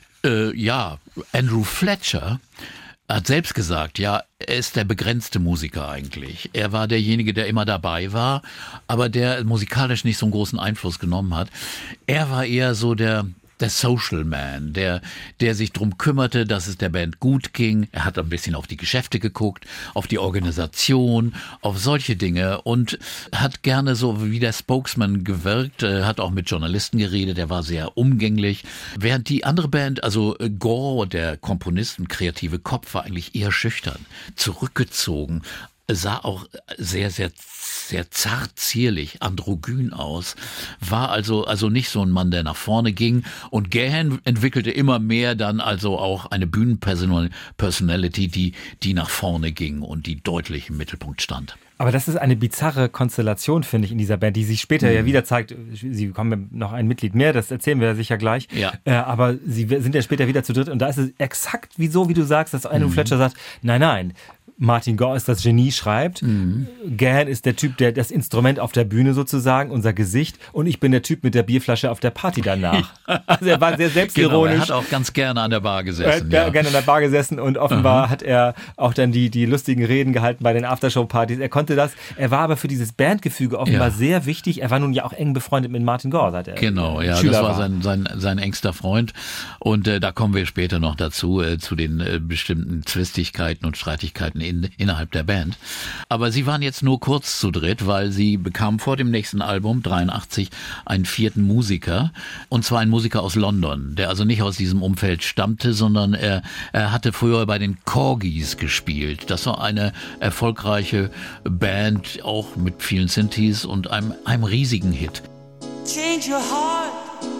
Andrew Fletcher hat selbst gesagt, ja, er ist der begrenzte Musiker eigentlich. Er war derjenige, der immer dabei war, aber der musikalisch nicht so einen großen Einfluss genommen hat. Er war eher so der der Social Man, der sich drum kümmerte, dass es der Band gut ging. Er hat ein bisschen auf die Geschäfte geguckt, auf die Organisation, auf solche Dinge und hat gerne so wie der Spokesman gewirkt, hat auch mit Journalisten geredet, er war sehr umgänglich. Während die andere Band, also Gore, der Komponist und kreative Kopf, war eigentlich eher schüchtern, zurückgezogen, sah auch sehr, sehr, sehr zart, zierlich, androgyn aus, war also nicht so ein Mann, der nach vorne ging. Und Gahan entwickelte immer mehr dann also auch eine Bühnenpersonality, die nach vorne ging und die deutlich im Mittelpunkt stand. Aber das ist eine bizarre Konstellation, finde ich, in dieser Band, die sich später ja wieder zeigt. Sie bekommen noch ein Mitglied mehr, das erzählen wir ja sicher gleich. Ja. Aber sie sind ja später wieder zu dritt und da ist es exakt so, wie du sagst, dass Andrew Fletcher sagt, nein, Martin Gore ist das Genie, schreibt. Gahan ist der Typ, der das Instrument auf der Bühne sozusagen, unser Gesicht. Und ich bin der Typ mit der Bierflasche auf der Party danach. Also er war sehr selbstironisch. Genau, er hat auch ganz gerne an der Bar gesessen. Er hat gerne an der Bar gesessen und offenbar hat er auch dann die lustigen Reden gehalten bei den Aftershow-Partys. Er konnte das. Er war aber für dieses Bandgefüge offenbar sehr wichtig. Er war nun ja auch eng befreundet mit Martin Gore, seit er Schüler das war sein engster Freund. Und da kommen wir später noch dazu, zu den bestimmten Zwistigkeiten und Streitigkeiten innerhalb der Band. Aber sie waren jetzt nur kurz zu dritt, weil sie bekamen vor dem nächsten Album, 83, einen vierten Musiker. Und zwar einen Musiker aus London, der also nicht aus diesem Umfeld stammte, sondern er hatte früher bei den Corgis gespielt. Das war eine erfolgreiche Band, auch mit vielen Synthes und einem riesigen Hit. Change your heart.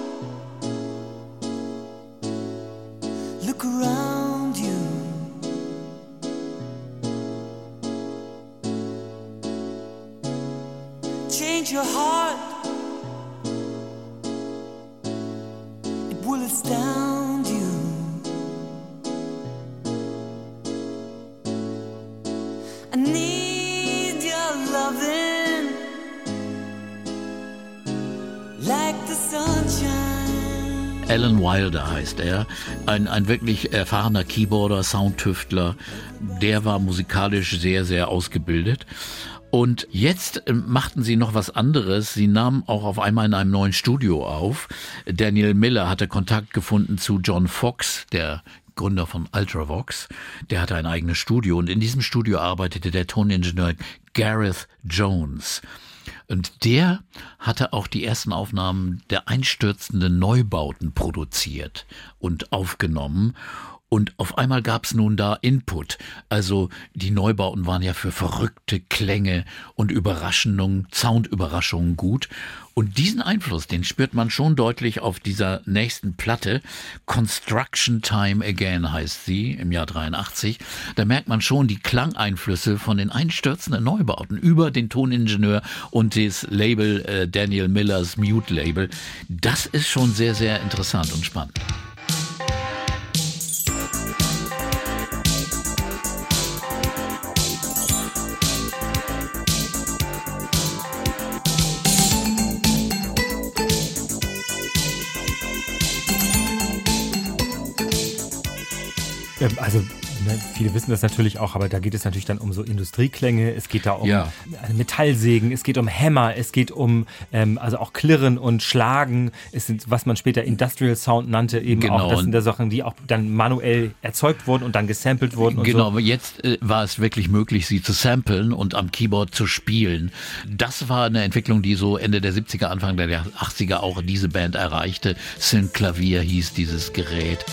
Look around you. Change your heart. It will astound you. I need your loving like the sunshine. Alan Wilder heißt er, ein wirklich erfahrener Keyboarder, Soundtüftler, der war musikalisch sehr, sehr ausgebildet. Und jetzt machten sie noch was anderes. Sie nahmen auch auf einmal in einem neuen Studio auf. Daniel Miller hatte Kontakt gefunden zu John Fox, der Gründer von Ultravox. Der hatte ein eigenes Studio und in diesem Studio arbeitete der Toningenieur Gareth Jones. Und der hatte auch die ersten Aufnahmen der einstürzenden Neubauten produziert und aufgenommen. Und auf einmal gab es nun da Input. Also die Neubauten waren ja für verrückte Klänge und Überraschungen, Soundüberraschungen gut. Und diesen Einfluss, den spürt man schon deutlich auf dieser nächsten Platte. Construction Time Again heißt sie, im Jahr 83. Da merkt man schon die Klangeinflüsse von den einstürzenden Neubauten über den Toningenieur und das Label Daniel Millers Mute Label. Das ist schon sehr, sehr interessant und spannend. Also viele wissen das natürlich auch, aber da geht es natürlich dann um so Industrieklänge, es geht da um Metallsägen, es geht um Hämmer, es geht um also auch Klirren und Schlagen, es sind, was man später Industrial Sound nannte, eben auch, das sind da Sachen, die auch dann manuell erzeugt wurden und dann gesampelt wurden. Und genau, so. Jetzt war es wirklich möglich, sie zu samplen und am Keyboard zu spielen. Das war eine Entwicklung, die so Ende der 70er, Anfang der 80er auch diese Band erreichte. Synklavier hieß dieses Gerät.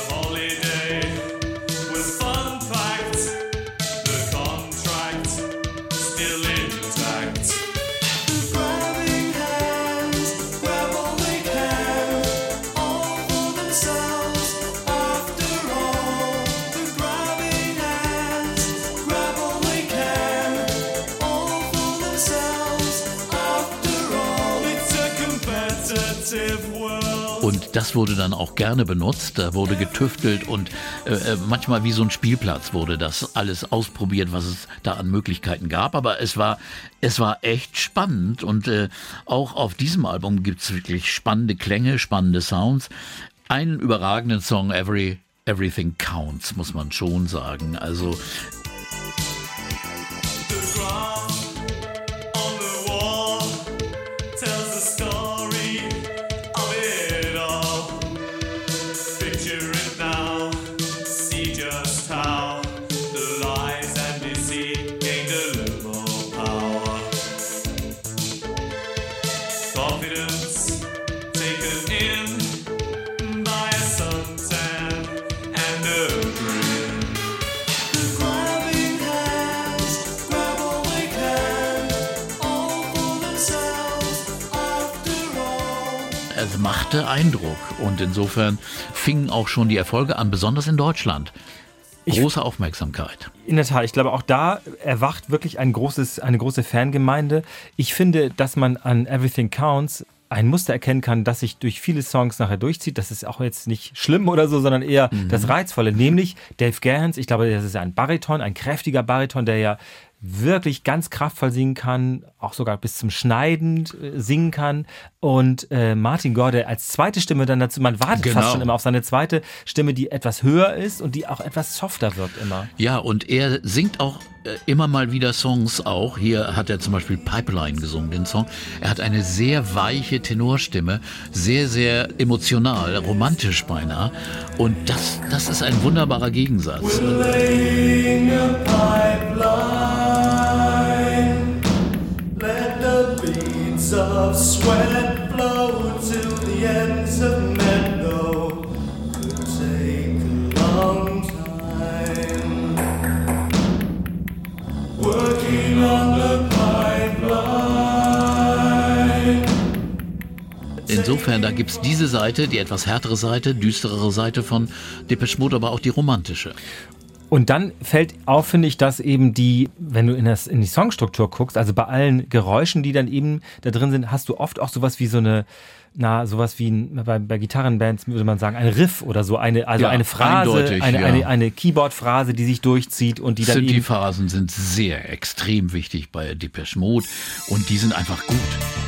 Und das wurde dann auch gerne benutzt, da wurde getüftelt und manchmal wie so ein Spielplatz wurde das alles ausprobiert, was es da an Möglichkeiten gab. Aber es war echt spannend und auch auf diesem Album gibt es wirklich spannende Klänge, spannende Sounds. Einen überragenden Song, Everything Counts, muss man schon sagen. Also das machte Eindruck. Und insofern fingen auch schon die Erfolge an, besonders in Deutschland. Große Aufmerksamkeit. In der Tat, ich glaube, auch da erwacht wirklich eine große Fangemeinde. Ich finde, dass man an Everything Counts ein Muster erkennen kann, das sich durch viele Songs nachher durchzieht. Das ist auch jetzt nicht schlimm oder so, sondern eher das Reizvolle. Nämlich Dave Gahan, ich glaube, das ist ein Bariton, ein kräftiger Bariton, der ja wirklich ganz kraftvoll singen kann, auch sogar bis zum Schneiden singen kann. Und Martin Gore, der als zweite Stimme dann dazu, man wartet fast schon immer auf seine zweite Stimme, die etwas höher ist und die auch etwas softer wird immer. Ja, und er singt auch immer mal wieder Songs auch. Hier hat er zum Beispiel Pipeline gesungen, den Song. Er hat eine sehr weiche Tenorstimme, sehr, sehr emotional, romantisch beinahe. Und das ist ein wunderbarer Gegensatz. We're laying a pipeline, let the beads of sweat flow to the ends of meadow. Could take a long time, working on the pipeline. Insofern, da gibt es diese Seite, die etwas härtere Seite, düsterere Seite von Depeche Mode, aber auch die romantische. Und dann fällt auf, finde ich, dass eben wenn du in die Songstruktur guckst, also bei allen Geräuschen, die dann eben da drin sind, hast du oft auch sowas wie bei Gitarrenbands würde man sagen, ein Riff oder so, eine Phrase, eine Keyboard-Phrase, die sich durchzieht und die dann eben... Synthi-Phasen sind sehr extrem wichtig bei Depeche Mode und die sind einfach gut.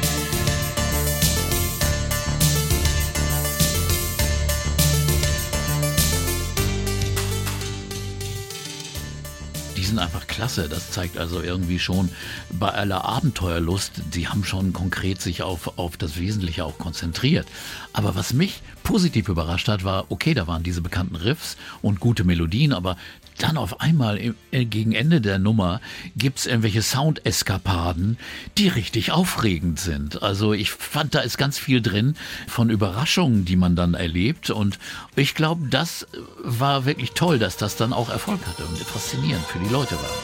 Die sind einfach klasse. Das zeigt also irgendwie schon bei aller Abenteuerlust, sie haben schon konkret sich auf das Wesentliche auch konzentriert. Aber was mich positiv überrascht hat, war, okay, da waren diese bekannten Riffs und gute Melodien, aber dann auf einmal gegen Ende der Nummer gibt es irgendwelche Soundeskapaden, die richtig aufregend sind. Also ich fand, da ist ganz viel drin von Überraschungen, die man dann erlebt. Und ich glaube, das war wirklich toll, dass das dann auch Erfolg hatte und faszinierend für die Leute war.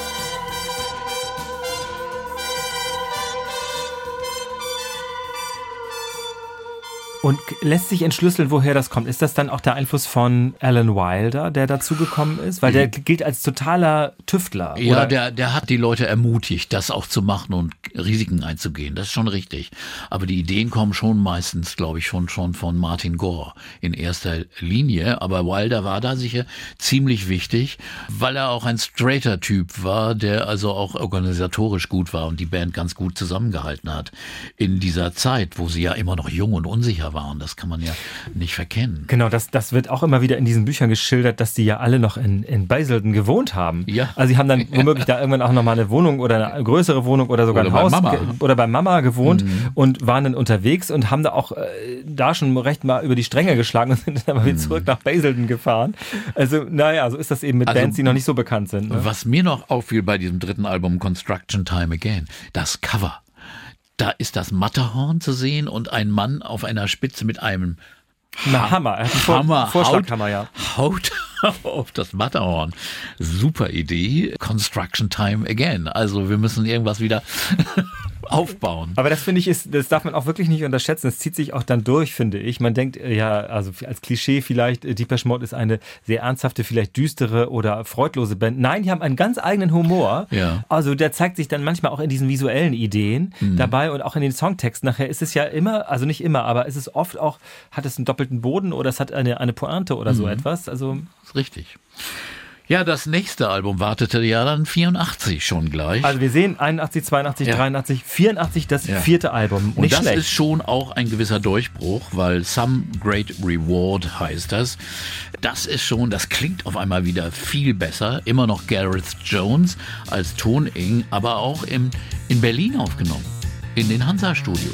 Und lässt sich entschlüsseln, woher das kommt? Ist das dann auch der Einfluss von Alan Wilder, der dazugekommen ist? Weil der gilt als totaler Tüftler. Ja, oder? Der hat die Leute ermutigt, das auch zu machen und Risiken einzugehen. Das ist schon richtig. Aber die Ideen kommen schon meistens, glaube ich, schon von Martin Gore in erster Linie. Aber Wilder war da sicher ziemlich wichtig, weil er auch ein straighter Typ war, der also auch organisatorisch gut war und die Band ganz gut zusammengehalten hat. In dieser Zeit, wo sie ja immer noch jung und unsicher waren. Das kann man ja nicht verkennen. Genau, das wird auch immer wieder in diesen Büchern geschildert, dass die ja alle noch in Basildon gewohnt haben. Ja. Also sie haben dann womöglich da irgendwann auch nochmal eine Wohnung oder eine größere Wohnung oder sogar ein Haus oder bei Mama gewohnt und waren dann unterwegs und haben da auch da schon recht mal über die Stränge geschlagen und sind dann mal wieder zurück nach Basildon gefahren. Also naja, so ist das eben mit Bands, die noch nicht so bekannt sind. Ne? Was mir noch auffiel bei diesem dritten Album Construction Time Again, das Cover. Da ist das Matterhorn zu sehen und ein Mann auf einer Spitze mit einem Hammer. Vorschlaghammer, haut auf das Matterhorn. Super Idee. Construction Time Again. Also wir müssen irgendwas wieder aufbauen. Aber das finde ich, das darf man auch wirklich nicht unterschätzen. Das zieht sich auch dann durch, finde ich. Man denkt, ja, also als Klischee vielleicht, Depeche Mode ist eine sehr ernsthafte, vielleicht düstere oder freudlose Band. Nein, die haben einen ganz eigenen Humor. Ja. Also der zeigt sich dann manchmal auch in diesen visuellen Ideen dabei und auch in den Songtexten. Nachher ist es ja immer, also nicht immer, aber es ist oft auch, hat es einen doppelten Boden oder es hat eine Pointe oder so etwas. Also das ist richtig. Ja, das nächste Album wartete ja dann 84 schon gleich. Also wir sehen 81, 82, 83, 84 das vierte Album. Und das ist schon auch ein gewisser Durchbruch, weil Some Great Reward heißt das. Das ist schon, das klingt auf einmal wieder viel besser. Immer noch Gareth Jones als Toning, aber auch in Berlin aufgenommen, in den Hansa-Studios.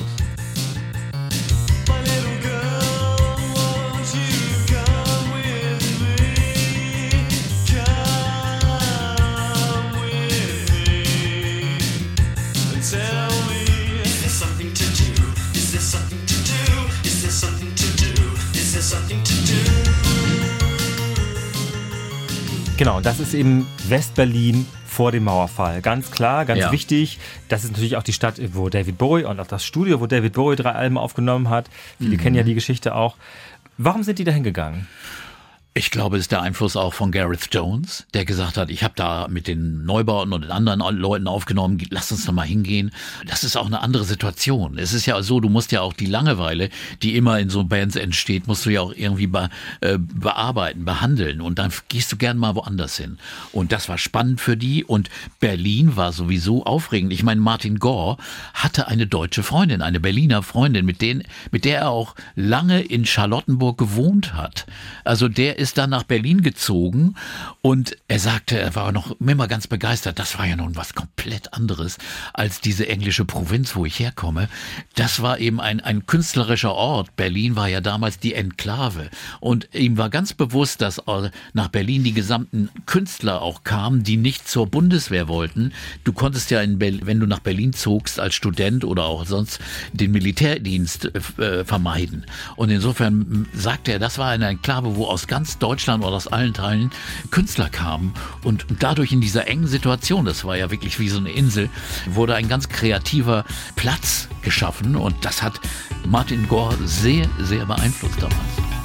Genau, das ist eben West-Berlin vor dem Mauerfall. Ganz klar, ganz wichtig. Das ist natürlich auch die Stadt, wo David Bowie und auch das Studio, wo David Bowie 3 Alben aufgenommen hat. Viele kennen ja die Geschichte auch. Warum sind die da hingegangen? Ich glaube, es ist der Einfluss auch von Gareth Jones, der gesagt hat, ich habe da mit den Neubauten und den anderen Leuten aufgenommen, lass uns doch mal hingehen. Das ist auch eine andere Situation. Es ist ja so, du musst ja auch die Langeweile, die immer in so Bands entsteht, musst du ja auch irgendwie bearbeiten, behandeln. Und dann gehst du gern mal woanders hin. Und das war spannend für die. Und Berlin war sowieso aufregend. Ich meine, Martin Gore hatte eine deutsche Freundin, eine Berliner Freundin, mit der er auch lange in Charlottenburg gewohnt hat. Also der ist dann nach Berlin gezogen und er sagte, er war noch immer ganz begeistert. Das war ja nun was komplett anderes als diese englische Provinz, wo ich herkomme. Das war eben ein künstlerischer Ort. Berlin war ja damals die Enklave und ihm war ganz bewusst, dass nach Berlin die gesamten Künstler auch kamen, die nicht zur Bundeswehr wollten. Du konntest ja, wenn du nach Berlin zogst als Student oder auch sonst, den Militärdienst vermeiden. Und insofern sagte er, das war eine Enklave, wo aus ganz Deutschland oder aus allen Teilen Künstler kamen und dadurch in dieser engen Situation, das war ja wirklich wie so eine Insel, wurde ein ganz kreativer Platz geschaffen und das hat Martin Gore sehr, sehr beeinflusst damals.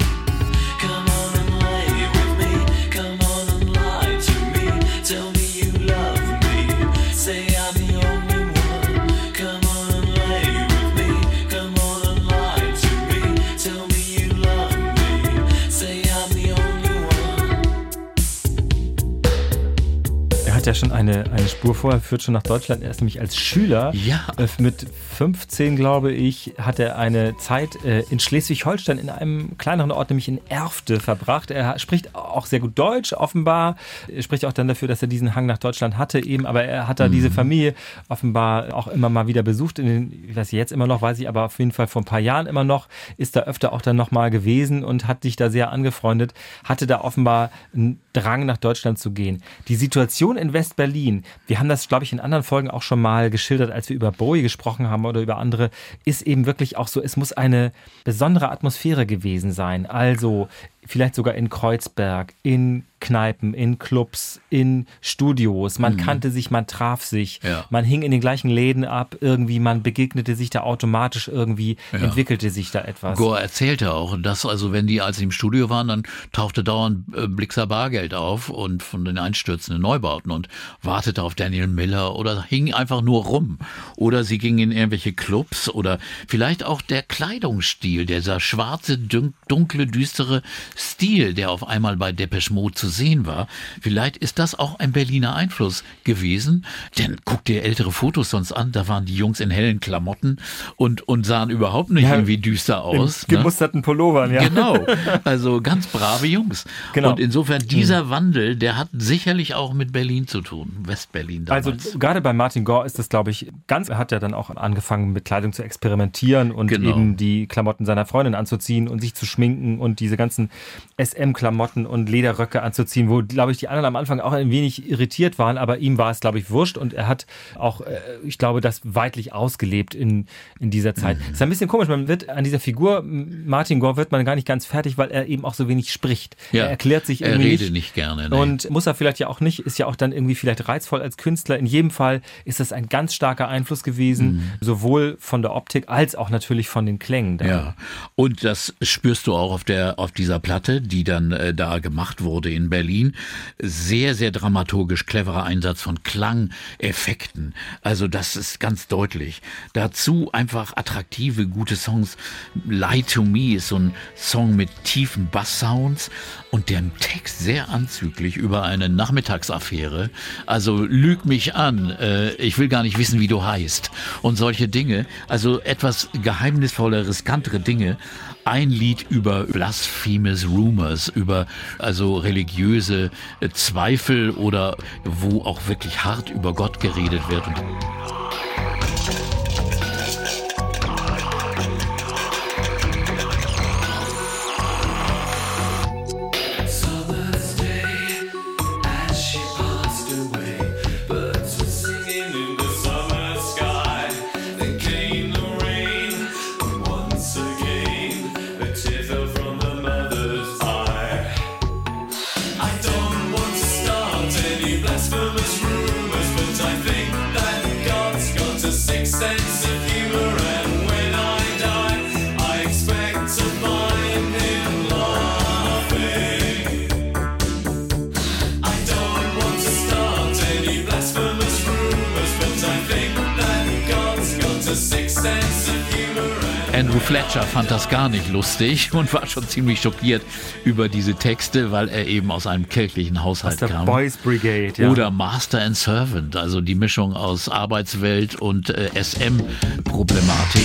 Hat ja schon eine Spur vorher, führt schon nach Deutschland. Er ist nämlich als Schüler mit 15, glaube ich, hat er eine Zeit in Schleswig-Holstein in einem kleineren Ort, nämlich in Erfte, verbracht. Er spricht auch sehr gut Deutsch, offenbar. Er spricht auch dann dafür, dass er diesen Hang nach Deutschland hatte eben, aber er hat da diese Familie offenbar auch immer mal wieder besucht. Ich weiß nicht, jetzt immer noch, weiß ich, aber auf jeden Fall vor ein paar Jahren immer noch, ist da öfter auch dann nochmal gewesen und hat sich da sehr angefreundet, hatte da offenbar einen Drang nach Deutschland zu gehen. Die Situation in West-Berlin, wir haben das, glaube ich, in anderen Folgen auch schon mal geschildert, als wir über Bowie gesprochen haben oder über andere, ist eben wirklich auch so, es muss eine besondere Atmosphäre gewesen sein. Also vielleicht sogar in Kreuzberg, in Kneipen, in Clubs, in Studios. Man kannte sich, man traf sich, man hing in den gleichen Läden ab, irgendwie, man begegnete sich da automatisch irgendwie, entwickelte sich da etwas. Gore erzählte auch, dass also als sie im Studio waren, dann tauchte dauernd Blixer Bargeld auf und von den einstürzenden Neubauten und wartete auf Daniel Miller oder hing einfach nur rum. Oder sie gingen in irgendwelche Clubs oder vielleicht auch der Kleidungsstil, dieser schwarze, dunkle, düstere Stil, der auf einmal bei Depeche Mode zu sehen war. Vielleicht ist das auch ein Berliner Einfluss gewesen, denn guck dir ältere Fotos sonst an, da waren die Jungs in hellen Klamotten und sahen überhaupt nicht irgendwie düster aus. In gemusterten Pullovern, ja. Genau, also ganz brave Jungs. Genau. Und insofern dieser Wandel, der hat sicherlich auch mit Berlin zu tun, West-Berlin damals. Also gerade bei Martin Gore ist das, glaube ich, er hat ja dann auch angefangen mit Kleidung zu experimentieren und eben die Klamotten seiner Freundin anzuziehen und sich zu schminken und diese ganzen SM-Klamotten und Lederröcke anzuziehen, wo, glaube ich, die anderen am Anfang auch ein wenig irritiert waren, aber ihm war es, glaube ich, wurscht und er hat auch, ich glaube, das weitlich ausgelebt in dieser Zeit. Das ist ein bisschen komisch, man wird an dieser Figur, Martin Gore, wird man gar nicht ganz fertig, weil er eben auch so wenig spricht. Ja, er erklärt sich irgendwie er redet nicht gerne. Nee. Und muss er vielleicht ja auch nicht, ist ja auch dann irgendwie vielleicht reizvoll als Künstler. In jedem Fall ist das ein ganz starker Einfluss gewesen, sowohl von der Optik als auch natürlich von den Klängen. Ja, und das spürst du auch auf dieser Platte, die dann da gemacht wurde in Berlin. Sehr, sehr dramaturgisch cleverer Einsatz von Klangeffekten. Also das ist ganz deutlich. Dazu einfach attraktive, gute Songs. Lie to Me ist so ein Song mit tiefen Basssounds und der Text sehr anzüglich über eine Nachmittagsaffäre. Also lüg mich an, ich will gar nicht wissen, wie du heißt. Und solche Dinge, also etwas geheimnisvolle, riskantere Dinge. Ein Lied über blasphemous rumors, über also religiöse Zweifel oder wo auch wirklich hart über Gott geredet wird. Blasphemous rumors. Andrew Fletcher fand das gar nicht lustig und war schon ziemlich schockiert über diese Texte, weil er eben aus einem kirchlichen Haushalt aus der kam. Boys Brigade, ja. Oder Master and Servant, also die Mischung aus Arbeitswelt und SM-Problematik.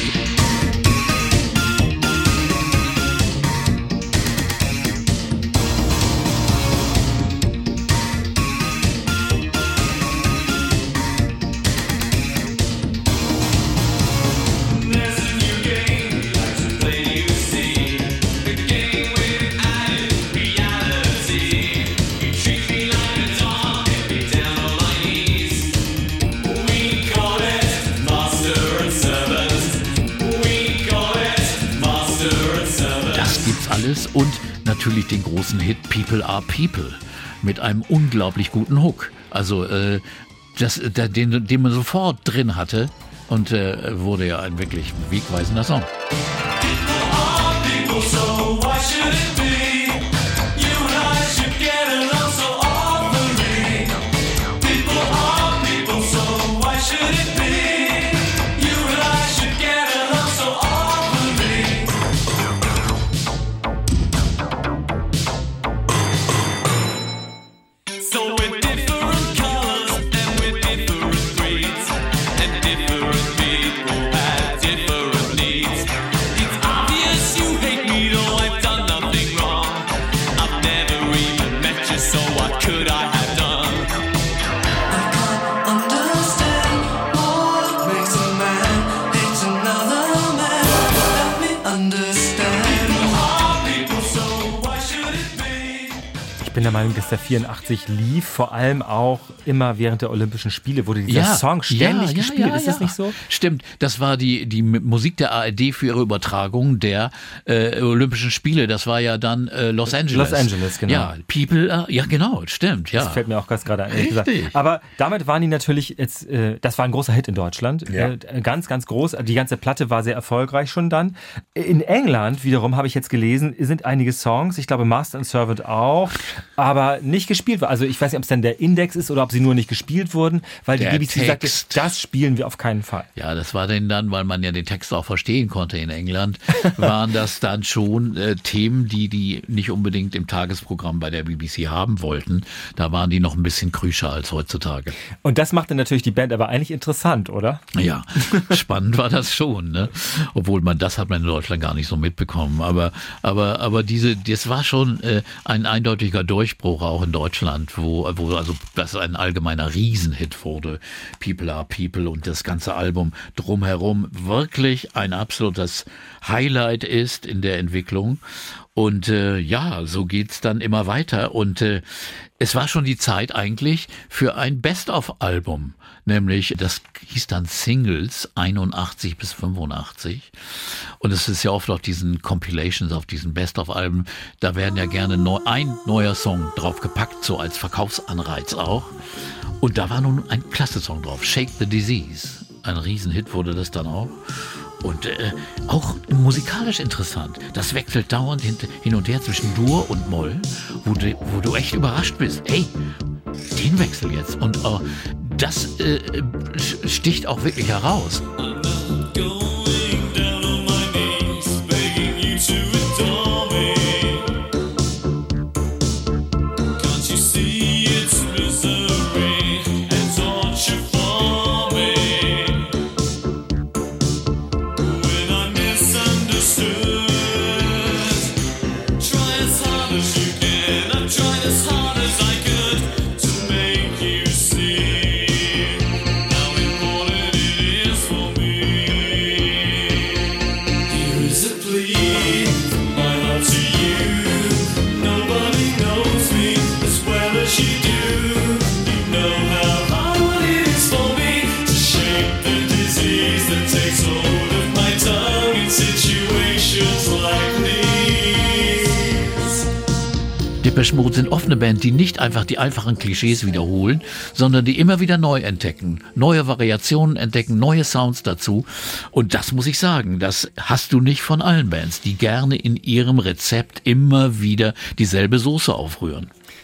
Und natürlich den großen Hit People Are People mit einem unglaublich guten Hook. Also den man sofort drin hatte und wurde ja ein wirklich wegweisender Song. Ich bin der Meinung, dass der 84 lief, vor allem auch immer während der Olympischen Spiele wurde dieser Song ständig gespielt. Ist das nicht so? Stimmt, das war die Musik der ARD für ihre Übertragung der Olympischen Spiele. Das war ja dann Los Angeles. Los Angeles, genau. Ja, People, ja genau, stimmt. Ja. Das fällt mir auch gerade ein, ehrlich gesagt. Aber damit waren die natürlich jetzt, das war ein großer Hit in Deutschland. Ja. Ganz, ganz groß. Die ganze Platte war sehr erfolgreich schon dann. In England wiederum, habe ich jetzt gelesen, sind einige Songs, ich glaube Master and Servant auch, aber nicht gespielt war. Also ich weiß nicht, ob es dann der Index ist oder ob sie nur nicht gespielt wurden, weil die BBC sagte, das spielen wir auf keinen Fall. Ja, das war denn dann, weil man ja den Text auch verstehen konnte in England, waren das dann schon Themen, die nicht unbedingt im Tagesprogramm bei der BBC haben wollten. Da waren die noch ein bisschen krüscher als heutzutage. Und das machte natürlich die Band aber eigentlich interessant, oder? Ja, spannend war das schon, ne? Obwohl das hat man in Deutschland gar nicht so mitbekommen. Aber das war schon ein eindeutiger Durchbruch auch in Deutschland, wo also das ein allgemeiner Riesenhit wurde. People Are People und das ganze Album drumherum wirklich ein absolutes Highlight ist in der Entwicklung. Und so geht's dann immer weiter. Und es war schon die Zeit eigentlich für ein Best-of-Album. Nämlich, das hieß dann Singles 81 bis 85. Und es ist ja oft auf diesen Compilations, auf diesen Best-of-Alben, da werden ja gerne ein neuer Song drauf gepackt, so als Verkaufsanreiz auch. Und da war nun ein klasse Song drauf, Shake the Disease. Ein Riesenhit wurde das dann auch. Und auch musikalisch interessant. Das wechselt dauernd hin und her zwischen Dur und Moll, wo du echt überrascht bist. Hey, den Wechsel jetzt. Und das sticht auch wirklich heraus. Depeche Mode sind oft eine Band, die nicht einfach die einfachen Klischees wiederholen, sondern die immer wieder neu entdecken, neue Variationen entdecken, neue Sounds dazu. Und das muss ich sagen, das hast du nicht von allen Bands, die gerne in ihrem Rezept immer wieder dieselbe Soße aufrühren.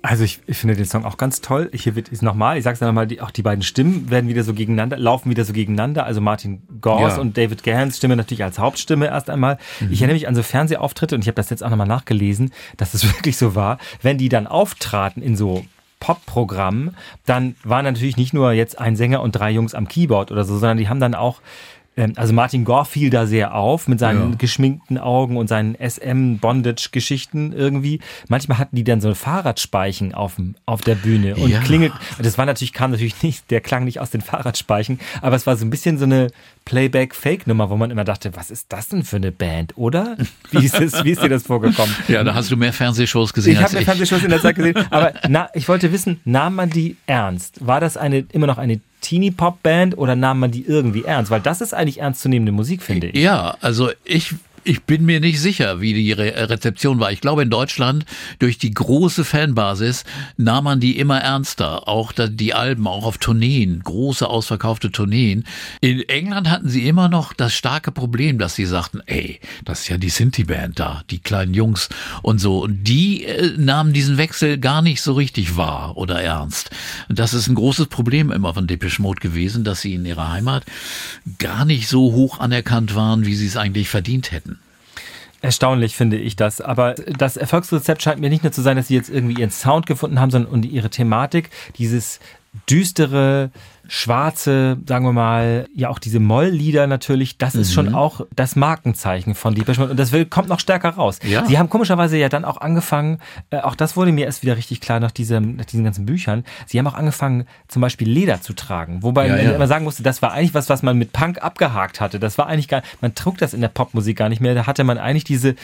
Also ich finde den Song auch ganz toll. Hier wird es nochmal, ich sag's ja nochmal, auch die beiden Stimmen laufen wieder so gegeneinander. Also Martin Gores und David Gahns Stimme natürlich als Hauptstimme erst einmal. Ich erinnere mich an so Fernsehauftritte und ich habe das jetzt auch nochmal nachgelesen, dass es wirklich so war. Wenn die dann auftraten in so Pop-Programmen, dann waren natürlich nicht nur jetzt ein Sänger und 3 Jungs am Keyboard oder so, sondern die haben dann auch also Martin Gore fiel da sehr auf mit seinen geschminkten Augen und seinen SM-Bondage-Geschichten irgendwie. Manchmal hatten die dann so Fahrradspeichen auf der Bühne und kam natürlich nicht, der klang nicht aus den Fahrradspeichen, aber es war so ein bisschen so eine Playback-Fake-Nummer, wo man immer dachte, was ist das denn für eine Band, oder? Wie ist dir das vorgekommen? Ja, da hast du mehr Fernsehshows gesehen als ich. Ich habe mehr Fernsehshows in der Zeit gesehen, aber ich wollte wissen, nahm man die ernst? War das immer noch eine Teenie-Pop-Band oder nahm man die irgendwie ernst? Weil das ist eigentlich ernstzunehmende Musik, finde ich. Ja, also ich bin mir nicht sicher, wie die Rezeption war. Ich glaube, in Deutschland, durch die große Fanbasis, nahm man die immer ernster. Auch die Alben, auch auf Tourneen, große ausverkaufte Tourneen. In England hatten sie immer noch das starke Problem, dass sie sagten, ey, das ist ja die Sinti-Band da, die kleinen Jungs und so. Und die nahmen diesen Wechsel gar nicht so richtig wahr oder ernst. Das ist ein großes Problem immer von Depeche Mode gewesen, dass sie in ihrer Heimat gar nicht so hoch anerkannt waren, wie sie es eigentlich verdient hätten. Erstaunlich finde ich das, aber das Erfolgsrezept scheint mir nicht nur zu sein, dass sie jetzt irgendwie ihren Sound gefunden haben, sondern und ihre Thematik, dieses düstere, schwarze, sagen wir mal, ja auch diese Molllieder natürlich, das ist schon auch das Markenzeichen von Depeche Mode und das kommt noch stärker raus. Ja. Sie haben komischerweise ja dann auch angefangen, auch das wurde mir erst wieder richtig klar nach diesen ganzen Büchern, sie haben auch angefangen zum Beispiel Leder zu tragen, wobei man immer sagen musste, das war eigentlich was man mit Punk abgehakt hatte, das war eigentlich man trug das in der Popmusik gar nicht mehr, da hatte man eigentlich diese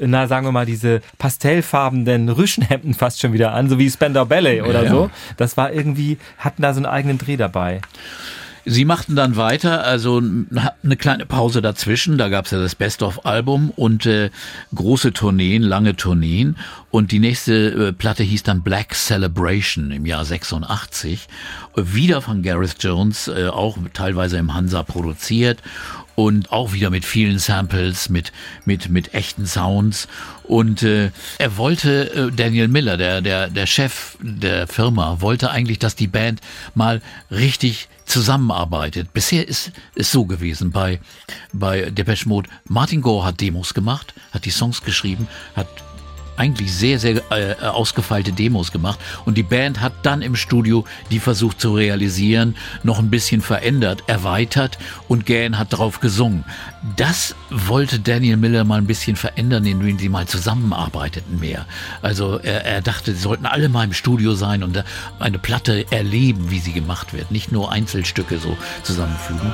pastellfarbenen Rüschenhemden fast schon wieder an, so wie Spandau Ballet oder so. Das war irgendwie, hatten da so einen eigenen Dreh dabei. Sie machten dann weiter, also eine kleine Pause dazwischen, da gab es ja das Best-of-Album und große Tourneen, lange Tourneen und die nächste Platte hieß dann Black Celebration im Jahr 86, wieder von Gareth Jones, auch teilweise im Hansa produziert und auch wieder mit vielen Samples, mit echten Sounds. Und er wollte, Daniel Miller, der Chef der Firma, wollte eigentlich, dass die Band mal richtig zusammenarbeitet. Bisher ist es so gewesen bei Depeche Mode. Martin Gore hat Demos gemacht, hat die Songs geschrieben, hat eigentlich sehr, sehr ausgefeilte Demos gemacht und die Band hat dann im Studio die versucht zu realisieren, noch ein bisschen verändert, erweitert und Gahn hat drauf gesungen. Das wollte Daniel Miller mal ein bisschen verändern, indem sie mal zusammenarbeiteten mehr. Also er dachte, sie sollten alle mal im Studio sein und eine Platte erleben, wie sie gemacht wird, nicht nur Einzelstücke so zusammenfügen.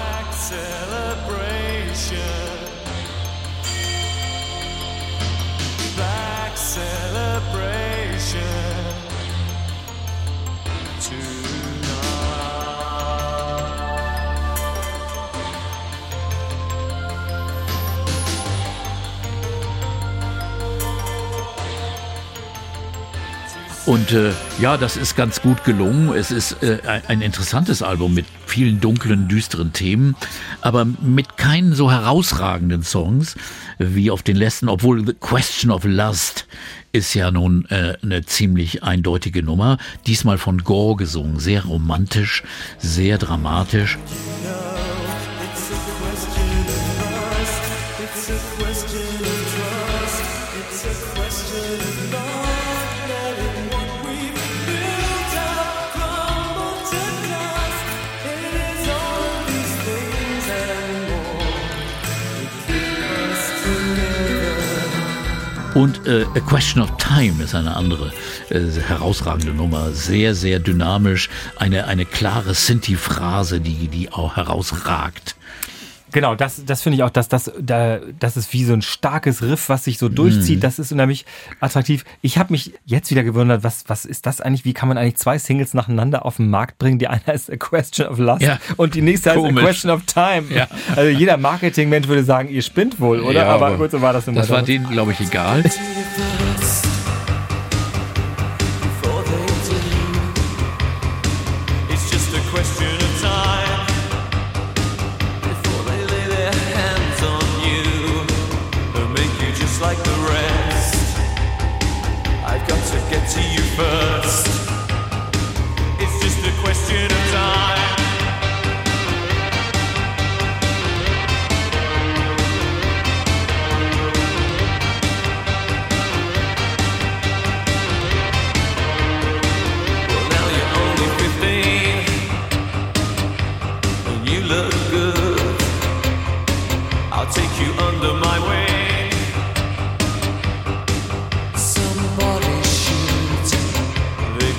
Und das ist ganz gut gelungen. Es ist ein interessantes Album mit vielen dunklen, düsteren Themen, aber mit keinen so herausragenden Songs wie auf den letzten, obwohl The Question of Lust ist ja nun eine ziemlich eindeutige Nummer. Diesmal von Gore gesungen, sehr romantisch, sehr dramatisch. Und A Question of Time ist eine andere herausragende Nummer, sehr, sehr dynamisch, eine klare Sinti-Phrase, die auch herausragt. Genau, das finde ich auch, das ist wie so ein starkes Riff, was sich so durchzieht. Das ist unheimlich attraktiv. Ich habe mich jetzt wieder gewundert, was ist das eigentlich? Wie kann man eigentlich 2 Singles nacheinander auf den Markt bringen? Die eine heißt A Question of Lust und die nächste heißt A Question of Time. Ja. Also jeder Marketingmensch würde sagen, ihr spinnt wohl, oder? Ja, aber gut, so war das immer. Das war denen, glaube ich, egal. Like the rest, I've got to get to you first.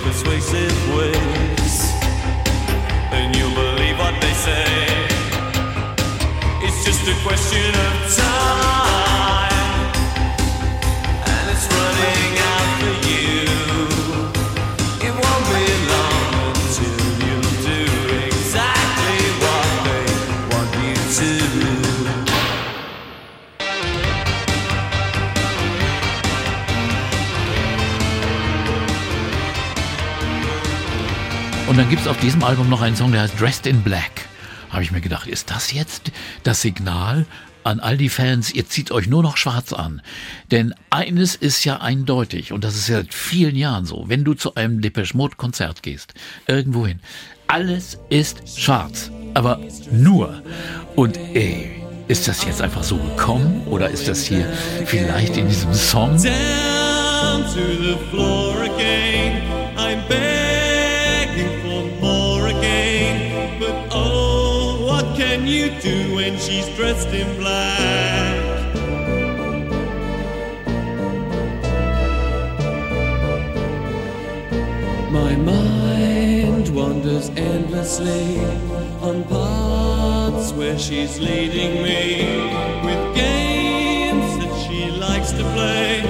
persuasive ways, and you'll believe what they say. It's just a question of time, and it's running out for you. It won't be long until you'll do exactly what they want you to do. Und dann gibt es auf diesem Album noch einen Song, der heißt Dressed in Black. Habe ich mir gedacht, ist das jetzt das Signal an all die Fans, ihr zieht euch nur noch schwarz an? Denn eines ist ja eindeutig, und das ist ja seit vielen Jahren so, wenn du zu einem Depeche Mode Konzert gehst, irgendwohin, alles ist schwarz, aber nur. Und ist das jetzt einfach so gekommen oder ist das hier vielleicht in diesem Song? Down to the floor again, I'm begging for more again, but oh, what can you do when she's dressed in black? My mind wanders endlessly on paths where she's leading me, with games that she likes to play,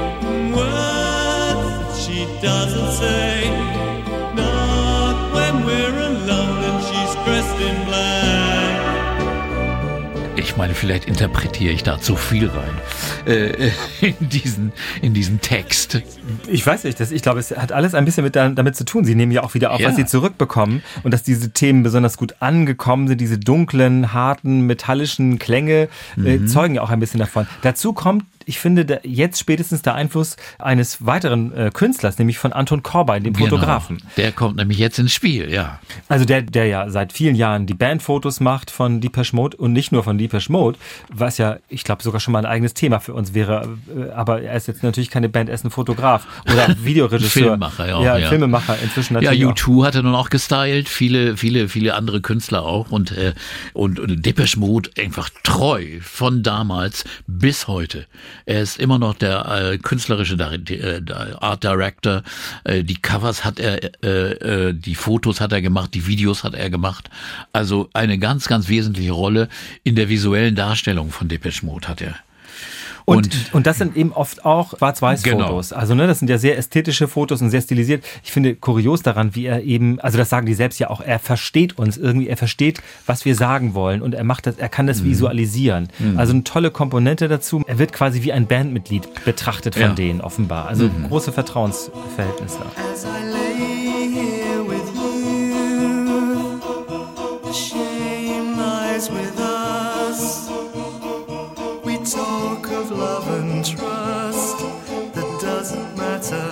words that she doesn't say, not when we're alone and she's dressed in black. Ich meine, vielleicht interpretiere ich da zu viel rein in diesen Text. Ich weiß nicht, ich glaube, es hat alles ein bisschen damit zu tun. Sie nehmen ja auch wieder auf, was sie zurückbekommen und dass diese Themen besonders gut angekommen sind. Diese dunklen, harten, metallischen Klänge zeugen ja auch ein bisschen davon. Dazu kommt, ich finde, jetzt spätestens der Einfluss eines weiteren Künstlers, nämlich von Anton Corbijn, dem Fotografen. Der kommt nämlich jetzt ins Spiel, ja. Also der ja seit vielen Jahren die Bandfotos macht von Depeche Mode und nicht nur von Depeche Mode, was ja, ich glaube, sogar schon mal ein eigenes Thema für uns wäre. Aber er ist jetzt natürlich keine Band, er ist ein Fotograf oder Videoregisseur. Filmemacher, ja. Filmemacher inzwischen natürlich. Ja, U2 hat er nun auch gestylt, viele andere Künstler auch und Depeche Mode einfach treu von damals bis heute. Er ist immer noch der künstlerische Art Director. Die Covers hat er, die Fotos hat er gemacht, die Videos hat er gemacht. Also eine ganz, ganz wesentliche Rolle in der visuellen Darstellung von Depeche Mode hat er. Und das sind eben oft auch Schwarz-Weiß-Fotos. Genau. Also das sind ja sehr ästhetische Fotos und sehr stilisiert. Ich finde kurios daran, wie er eben, also das sagen die selbst ja auch, er versteht uns irgendwie, er versteht, was wir sagen wollen und er macht das, er kann das visualisieren. Also eine tolle Komponente dazu. Er wird quasi wie ein Bandmitglied betrachtet von denen offenbar. Also große Vertrauensverhältnisse. As I lay here with you, the shame lies with us. We talk of love and trust that doesn't matter.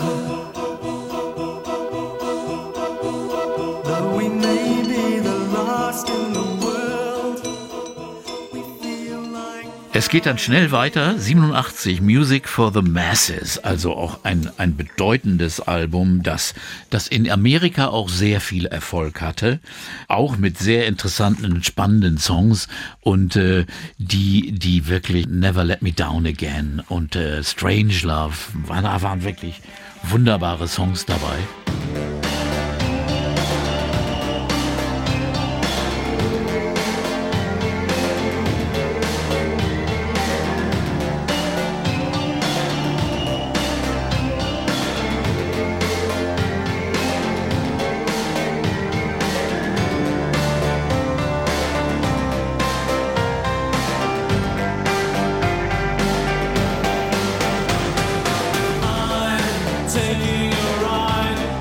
Though we may be the last in the world, we feel like... Es geht dann schnell weiter, 87, Music for the Masses, also auch ein bedeutendes Album, das in Amerika auch sehr viel Erfolg hatte, auch mit sehr interessanten und spannenden Songs und die wirklich Never Let Me Down Again und Strange Love, waren wirklich wunderbare Songs dabei. Taking a ride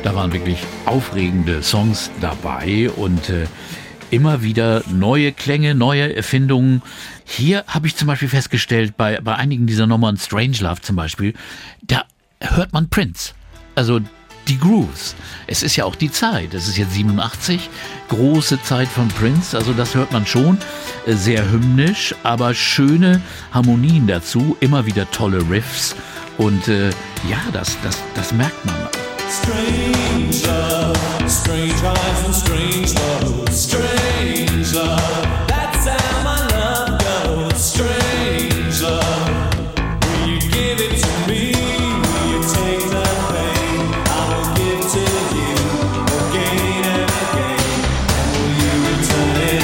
Da waren wirklich aufregende Songs dabei und immer wieder neue Klänge, neue Erfindungen. Hier habe ich zum Beispiel festgestellt, bei einigen dieser Nummern, Strangelove zum Beispiel, da hört man Prince. Also die Grooves. Es ist ja auch die Zeit. Es ist jetzt 87, große Zeit von Prince. Also das hört man schon. Sehr hymnisch, aber schöne Harmonien dazu. Immer wieder tolle Riffs. Und ja, das merkt man. Strange love, strange eyes and strange love, strange love. That's how my love goes. Strange love. Will you give it to me? Will you take the pain? I will give to you again and again. And will you return it?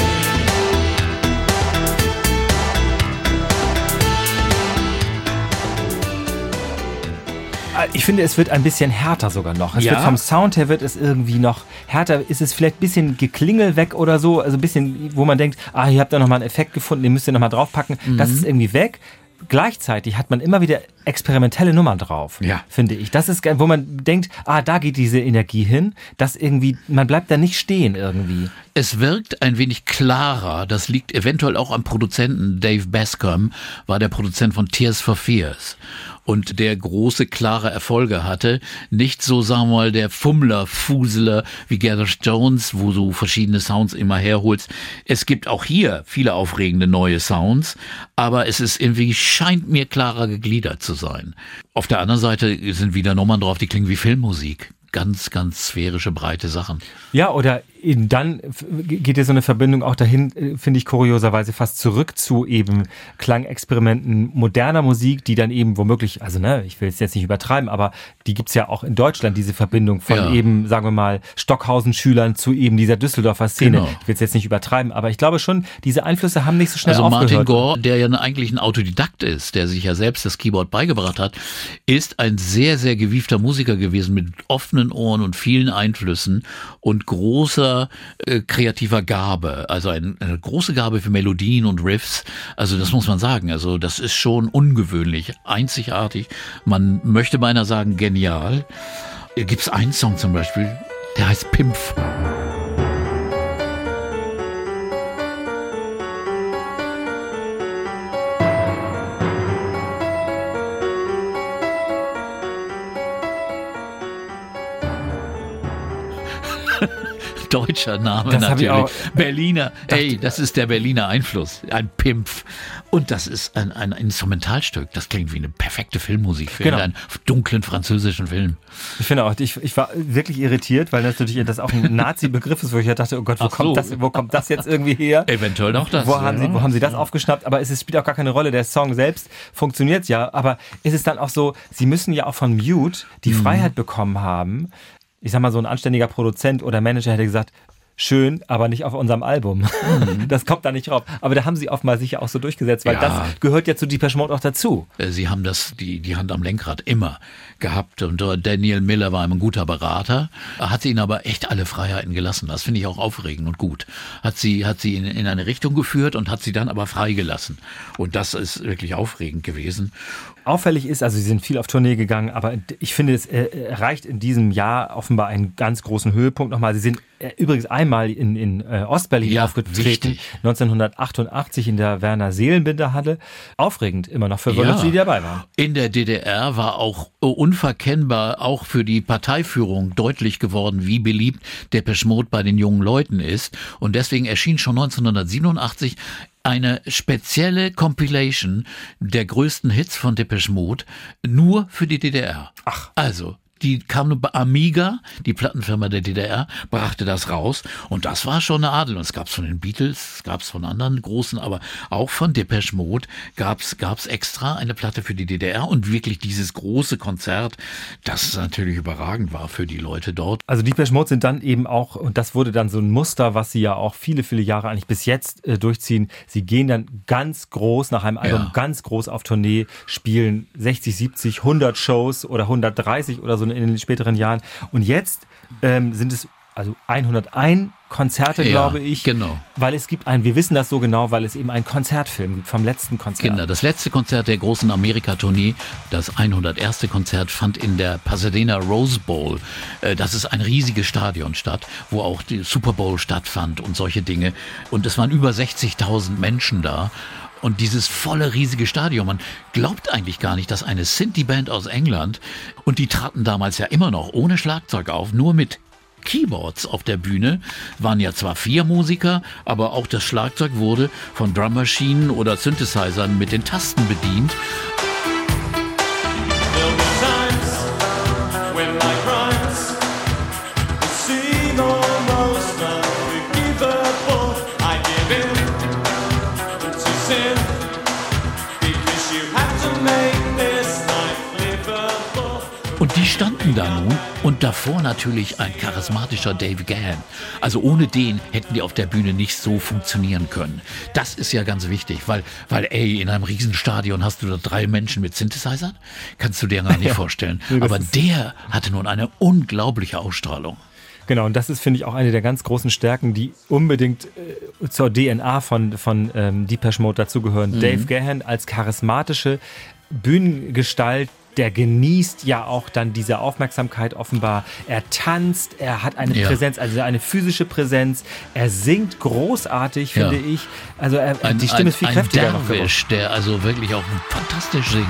Ich finde, es wird ein bisschen härter sogar noch. Es Ja. wird vom Sound her wird es irgendwie noch härter. Ist es vielleicht ein bisschen Geklingel weg oder so? Also ein bisschen, wo man denkt, ihr habt da nochmal einen Effekt gefunden, den müsst ihr nochmal draufpacken. Das ist irgendwie weg. Gleichzeitig hat man immer wieder experimentelle Nummern drauf, Ja. finde ich. Das ist, wo man denkt, da geht diese Energie hin. Das irgendwie, man bleibt da nicht stehen irgendwie. Es wirkt ein wenig klarer. Das liegt eventuell auch am Produzenten. Dave Bascom war der Produzent von Tears for Fears. Und der große, klare Erfolge hatte. Nicht so, sagen wir mal, der Fummler, Fuseler wie Gareth Jones, wo du verschiedene Sounds immer herholst. Es gibt auch hier viele aufregende neue Sounds, aber es ist irgendwie, scheint mir klarer gegliedert zu sein. Auf der anderen Seite sind wieder Nummern drauf, die klingen wie Filmmusik. Ganz, ganz sphärische, breite Sachen. Ja, oder dann geht ja so eine Verbindung auch dahin, finde ich kurioserweise fast zurück zu eben Klangexperimenten moderner Musik, die dann eben womöglich, also ich will es jetzt nicht übertreiben, aber die gibt's ja auch in Deutschland, diese Verbindung von eben, sagen wir mal, Stockhausen-Schülern zu eben dieser Düsseldorfer Szene. Genau. Ich will es jetzt nicht übertreiben, aber ich glaube schon, diese Einflüsse haben nicht so schnell Also aufgehört. Martin Gore, der ja eigentlich ein Autodidakt ist, der sich ja selbst das Keyboard beigebracht hat, ist ein sehr, sehr gewiefter Musiker gewesen mit offenen Ohren und vielen Einflüssen und großer kreativer Gabe. Also eine große Gabe für Melodien und Riffs. Also das muss man sagen. Also das ist schon ungewöhnlich, einzigartig. Man möchte beinahe sagen genial. Gibt's einen Song zum Beispiel, der heißt Pimpf. Deutscher Name Das hab ich natürlich. auch- Berliner, das ist der Berliner Einfluss. Ein Pimpf. Und das ist ein Instrumentalstück. Das klingt wie eine perfekte Filmmusik für Genau. einen dunklen französischen Film. Ich finde auch, ich war wirklich irritiert, weil natürlich das auch ein Nazi-Begriff ist, wo ich ja dachte, oh Gott, wo kommt das jetzt irgendwie her? Eventuell auch das. Wo haben sie das aufgeschnappt? Aber spielt auch gar keine Rolle. Der Song selbst funktioniert ja. Aber ist es dann auch so, sie müssen ja auch von Mute die Freiheit bekommen haben. Ich sag mal, so ein anständiger Produzent oder Manager hätte gesagt, schön, aber nicht auf unserem Album. Das kommt da nicht drauf. Aber da haben sie oftmals sich ja auch so durchgesetzt, weil Ja. das gehört ja zu Depeche Mode auch dazu. Sie haben die Hand am Lenkrad immer gehabt und Daniel Miller war ein guter Berater, hat ihnen aber echt alle Freiheiten gelassen. Das finde ich auch aufregend und gut. Hat sie in eine Richtung geführt und hat sie dann aber freigelassen. Und das ist wirklich aufregend gewesen. Auffällig ist, also sie sind viel auf Tournee gegangen, aber ich finde, es erreicht in diesem Jahr offenbar einen ganz großen Höhepunkt nochmal. Sie sind übrigens einmal in Ostberlin aufgetreten, wichtig. 1988 in der Werner-Seelenbinder-Halle. Aufregend immer noch für Leute, die dabei waren. In der DDR war auch unverkennbar auch für die Parteiführung deutlich geworden, wie beliebt Depeche Mode bei den jungen Leuten ist. Und deswegen erschien schon 1987 eine spezielle Compilation der größten Hits von Depeche Mode nur für die DDR. Ach. Also, die kam nur bei Amiga, die Plattenfirma der DDR, brachte das raus und das war schon eine Adel. Und es gab's von den Beatles, es gab's von anderen großen, aber auch von Depeche Mode gab's extra eine Platte für die DDR und wirklich dieses große Konzert, das natürlich überragend war für die Leute dort. Also Depeche Mode sind dann eben auch, und das wurde dann so ein Muster, was sie ja auch viele, viele Jahre eigentlich bis jetzt durchziehen, sie gehen dann ganz groß nach einem Album, ganz groß auf Tournee, spielen 60, 70, 100 Shows oder 130 oder so in den späteren Jahren. Und jetzt sind es also 101 Konzerte, glaube ich. Genau. Weil es gibt wir wissen das so genau, weil es eben einen Konzertfilm gibt vom letzten Konzert. Genau, das letzte Konzert der großen Amerika-Tournee, das 101. Konzert, fand in der Pasadena Rose Bowl. Das ist ein riesiges Stadion statt, wo auch die Super Bowl stattfand und solche Dinge. Und es waren über 60.000 Menschen da. Und dieses volle, riesige Stadion, man glaubt eigentlich gar nicht, dass eine Sinti-Band aus England, und die traten damals ja immer noch ohne Schlagzeug auf, nur mit Keyboards auf der Bühne, waren ja zwar 4 Musiker, aber auch das Schlagzeug wurde von Drummaschinen oder Synthesizern mit den Tasten bedient. There'll be times when my crimes seem almost unforgivable. I give in to sin because you have to make this life livable. Und die standen da nun und davor natürlich ein charismatischer Dave Gahan. Also ohne den hätten die auf der Bühne nicht so funktionieren können. Das ist ja ganz wichtig, weil in einem Riesenstadion hast du da 3 Menschen mit Synthesizern? Kannst du dir gar nicht vorstellen. Aber der hatte nun eine unglaubliche Ausstrahlung. Genau, und das ist, finde ich, auch eine der ganz großen Stärken, die unbedingt zur DNA von Depeche Mode dazugehören. Dave Gahan als charismatische Bühnengestalt, der genießt ja auch dann diese Aufmerksamkeit offenbar. Er tanzt, er hat eine Präsenz, also eine physische Präsenz. Er singt großartig, finde ich. Also die Stimme ist viel kräftiger noch geworden. Der also wirklich auch fantastisch singt.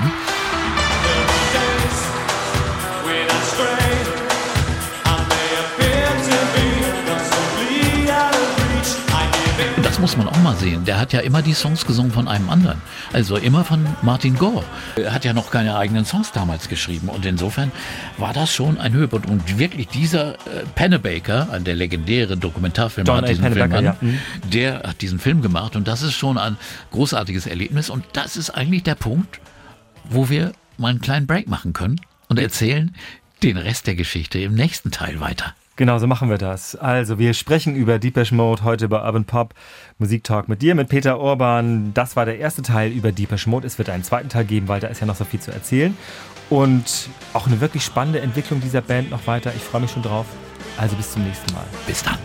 Das muss man auch mal sehen. Der hat ja immer die Songs gesungen von einem anderen. Also immer von Martin Gore. Er hat ja noch keine eigenen Songs damals geschrieben. Und insofern war das schon ein Höhepunkt. Und wirklich dieser Pennebaker, der legendäre Dokumentarfilm, der hat diesen Film gemacht. Und das ist schon ein großartiges Erlebnis. Und das ist eigentlich der Punkt, wo wir mal einen kleinen Break machen können und erzählen den Rest der Geschichte im nächsten Teil weiter. Genau, so machen wir das. Also, wir sprechen über Depeche Mode heute bei Urban Pop Musiktalk mit dir, mit Peter Urban. Das war der erste Teil über Depeche Mode. Es wird einen zweiten Teil geben, weil da ist ja noch so viel zu erzählen. Und auch eine wirklich spannende Entwicklung dieser Band noch weiter. Ich freue mich schon drauf. Also, bis zum nächsten Mal. Bis dann.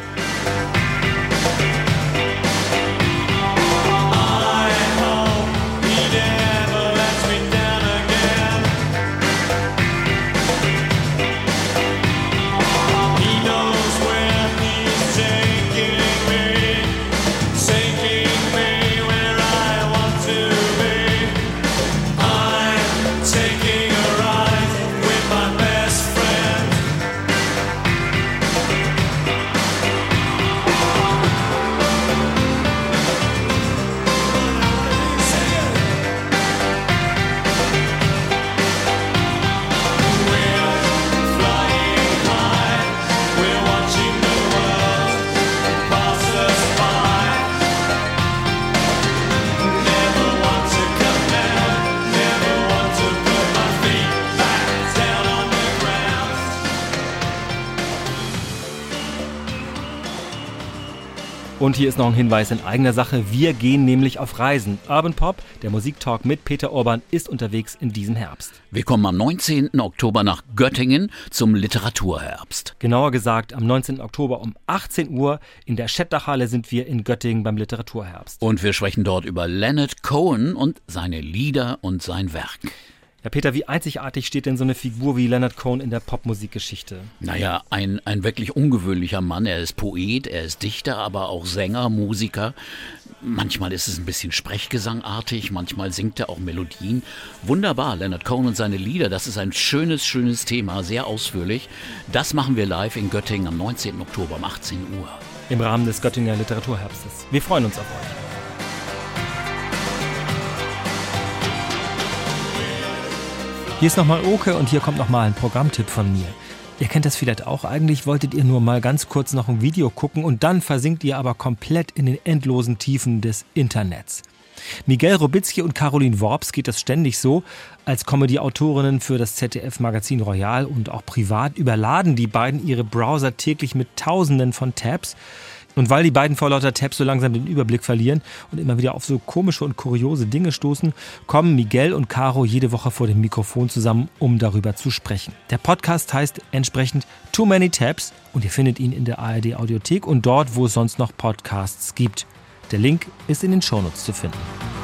Und hier ist noch ein Hinweis in eigener Sache. Wir gehen nämlich auf Reisen. Urban Pop, der Musiktalk mit Peter Urban, ist unterwegs in diesem Herbst. Wir kommen am 19. Oktober nach Göttingen zum Literaturherbst. Genauer gesagt, am 19. Oktober um 18 Uhr in der Schettachhalle sind wir in Göttingen beim Literaturherbst. Und wir sprechen dort über Leonard Cohen und seine Lieder und sein Werk. Ja, Peter, wie einzigartig steht denn so eine Figur wie Leonard Cohen in der Popmusikgeschichte? Naja, ein wirklich ungewöhnlicher Mann. Er ist Poet, er ist Dichter, aber auch Sänger, Musiker. Manchmal ist es ein bisschen sprechgesangartig, manchmal singt er auch Melodien. Wunderbar, Leonard Cohen und seine Lieder, das ist ein schönes Thema, sehr ausführlich. Das machen wir live in Göttingen am 19. Oktober um 18 Uhr. Im Rahmen des Göttinger Literaturherbstes. Wir freuen uns auf euch. Hier ist nochmal Oke und hier kommt nochmal ein Programmtipp von mir. Ihr kennt das vielleicht auch, eigentlich wolltet ihr nur mal ganz kurz noch ein Video gucken und dann versinkt ihr aber komplett in den endlosen Tiefen des Internets. Miguel Robitzky und Caroline Worps geht das ständig so. Als Comedy-Autorinnen für das ZDF-Magazin Royal und auch privat überladen die beiden ihre Browser täglich mit Tausenden von Tabs. Und weil die beiden vor lauter Tabs so langsam den Überblick verlieren und immer wieder auf so komische und kuriose Dinge stoßen, kommen Miguel und Caro jede Woche vor dem Mikrofon zusammen, um darüber zu sprechen. Der Podcast heißt entsprechend Too Many Tabs und ihr findet ihn in der ARD Audiothek und dort, wo es sonst noch Podcasts gibt. Der Link ist in den Shownotes zu finden.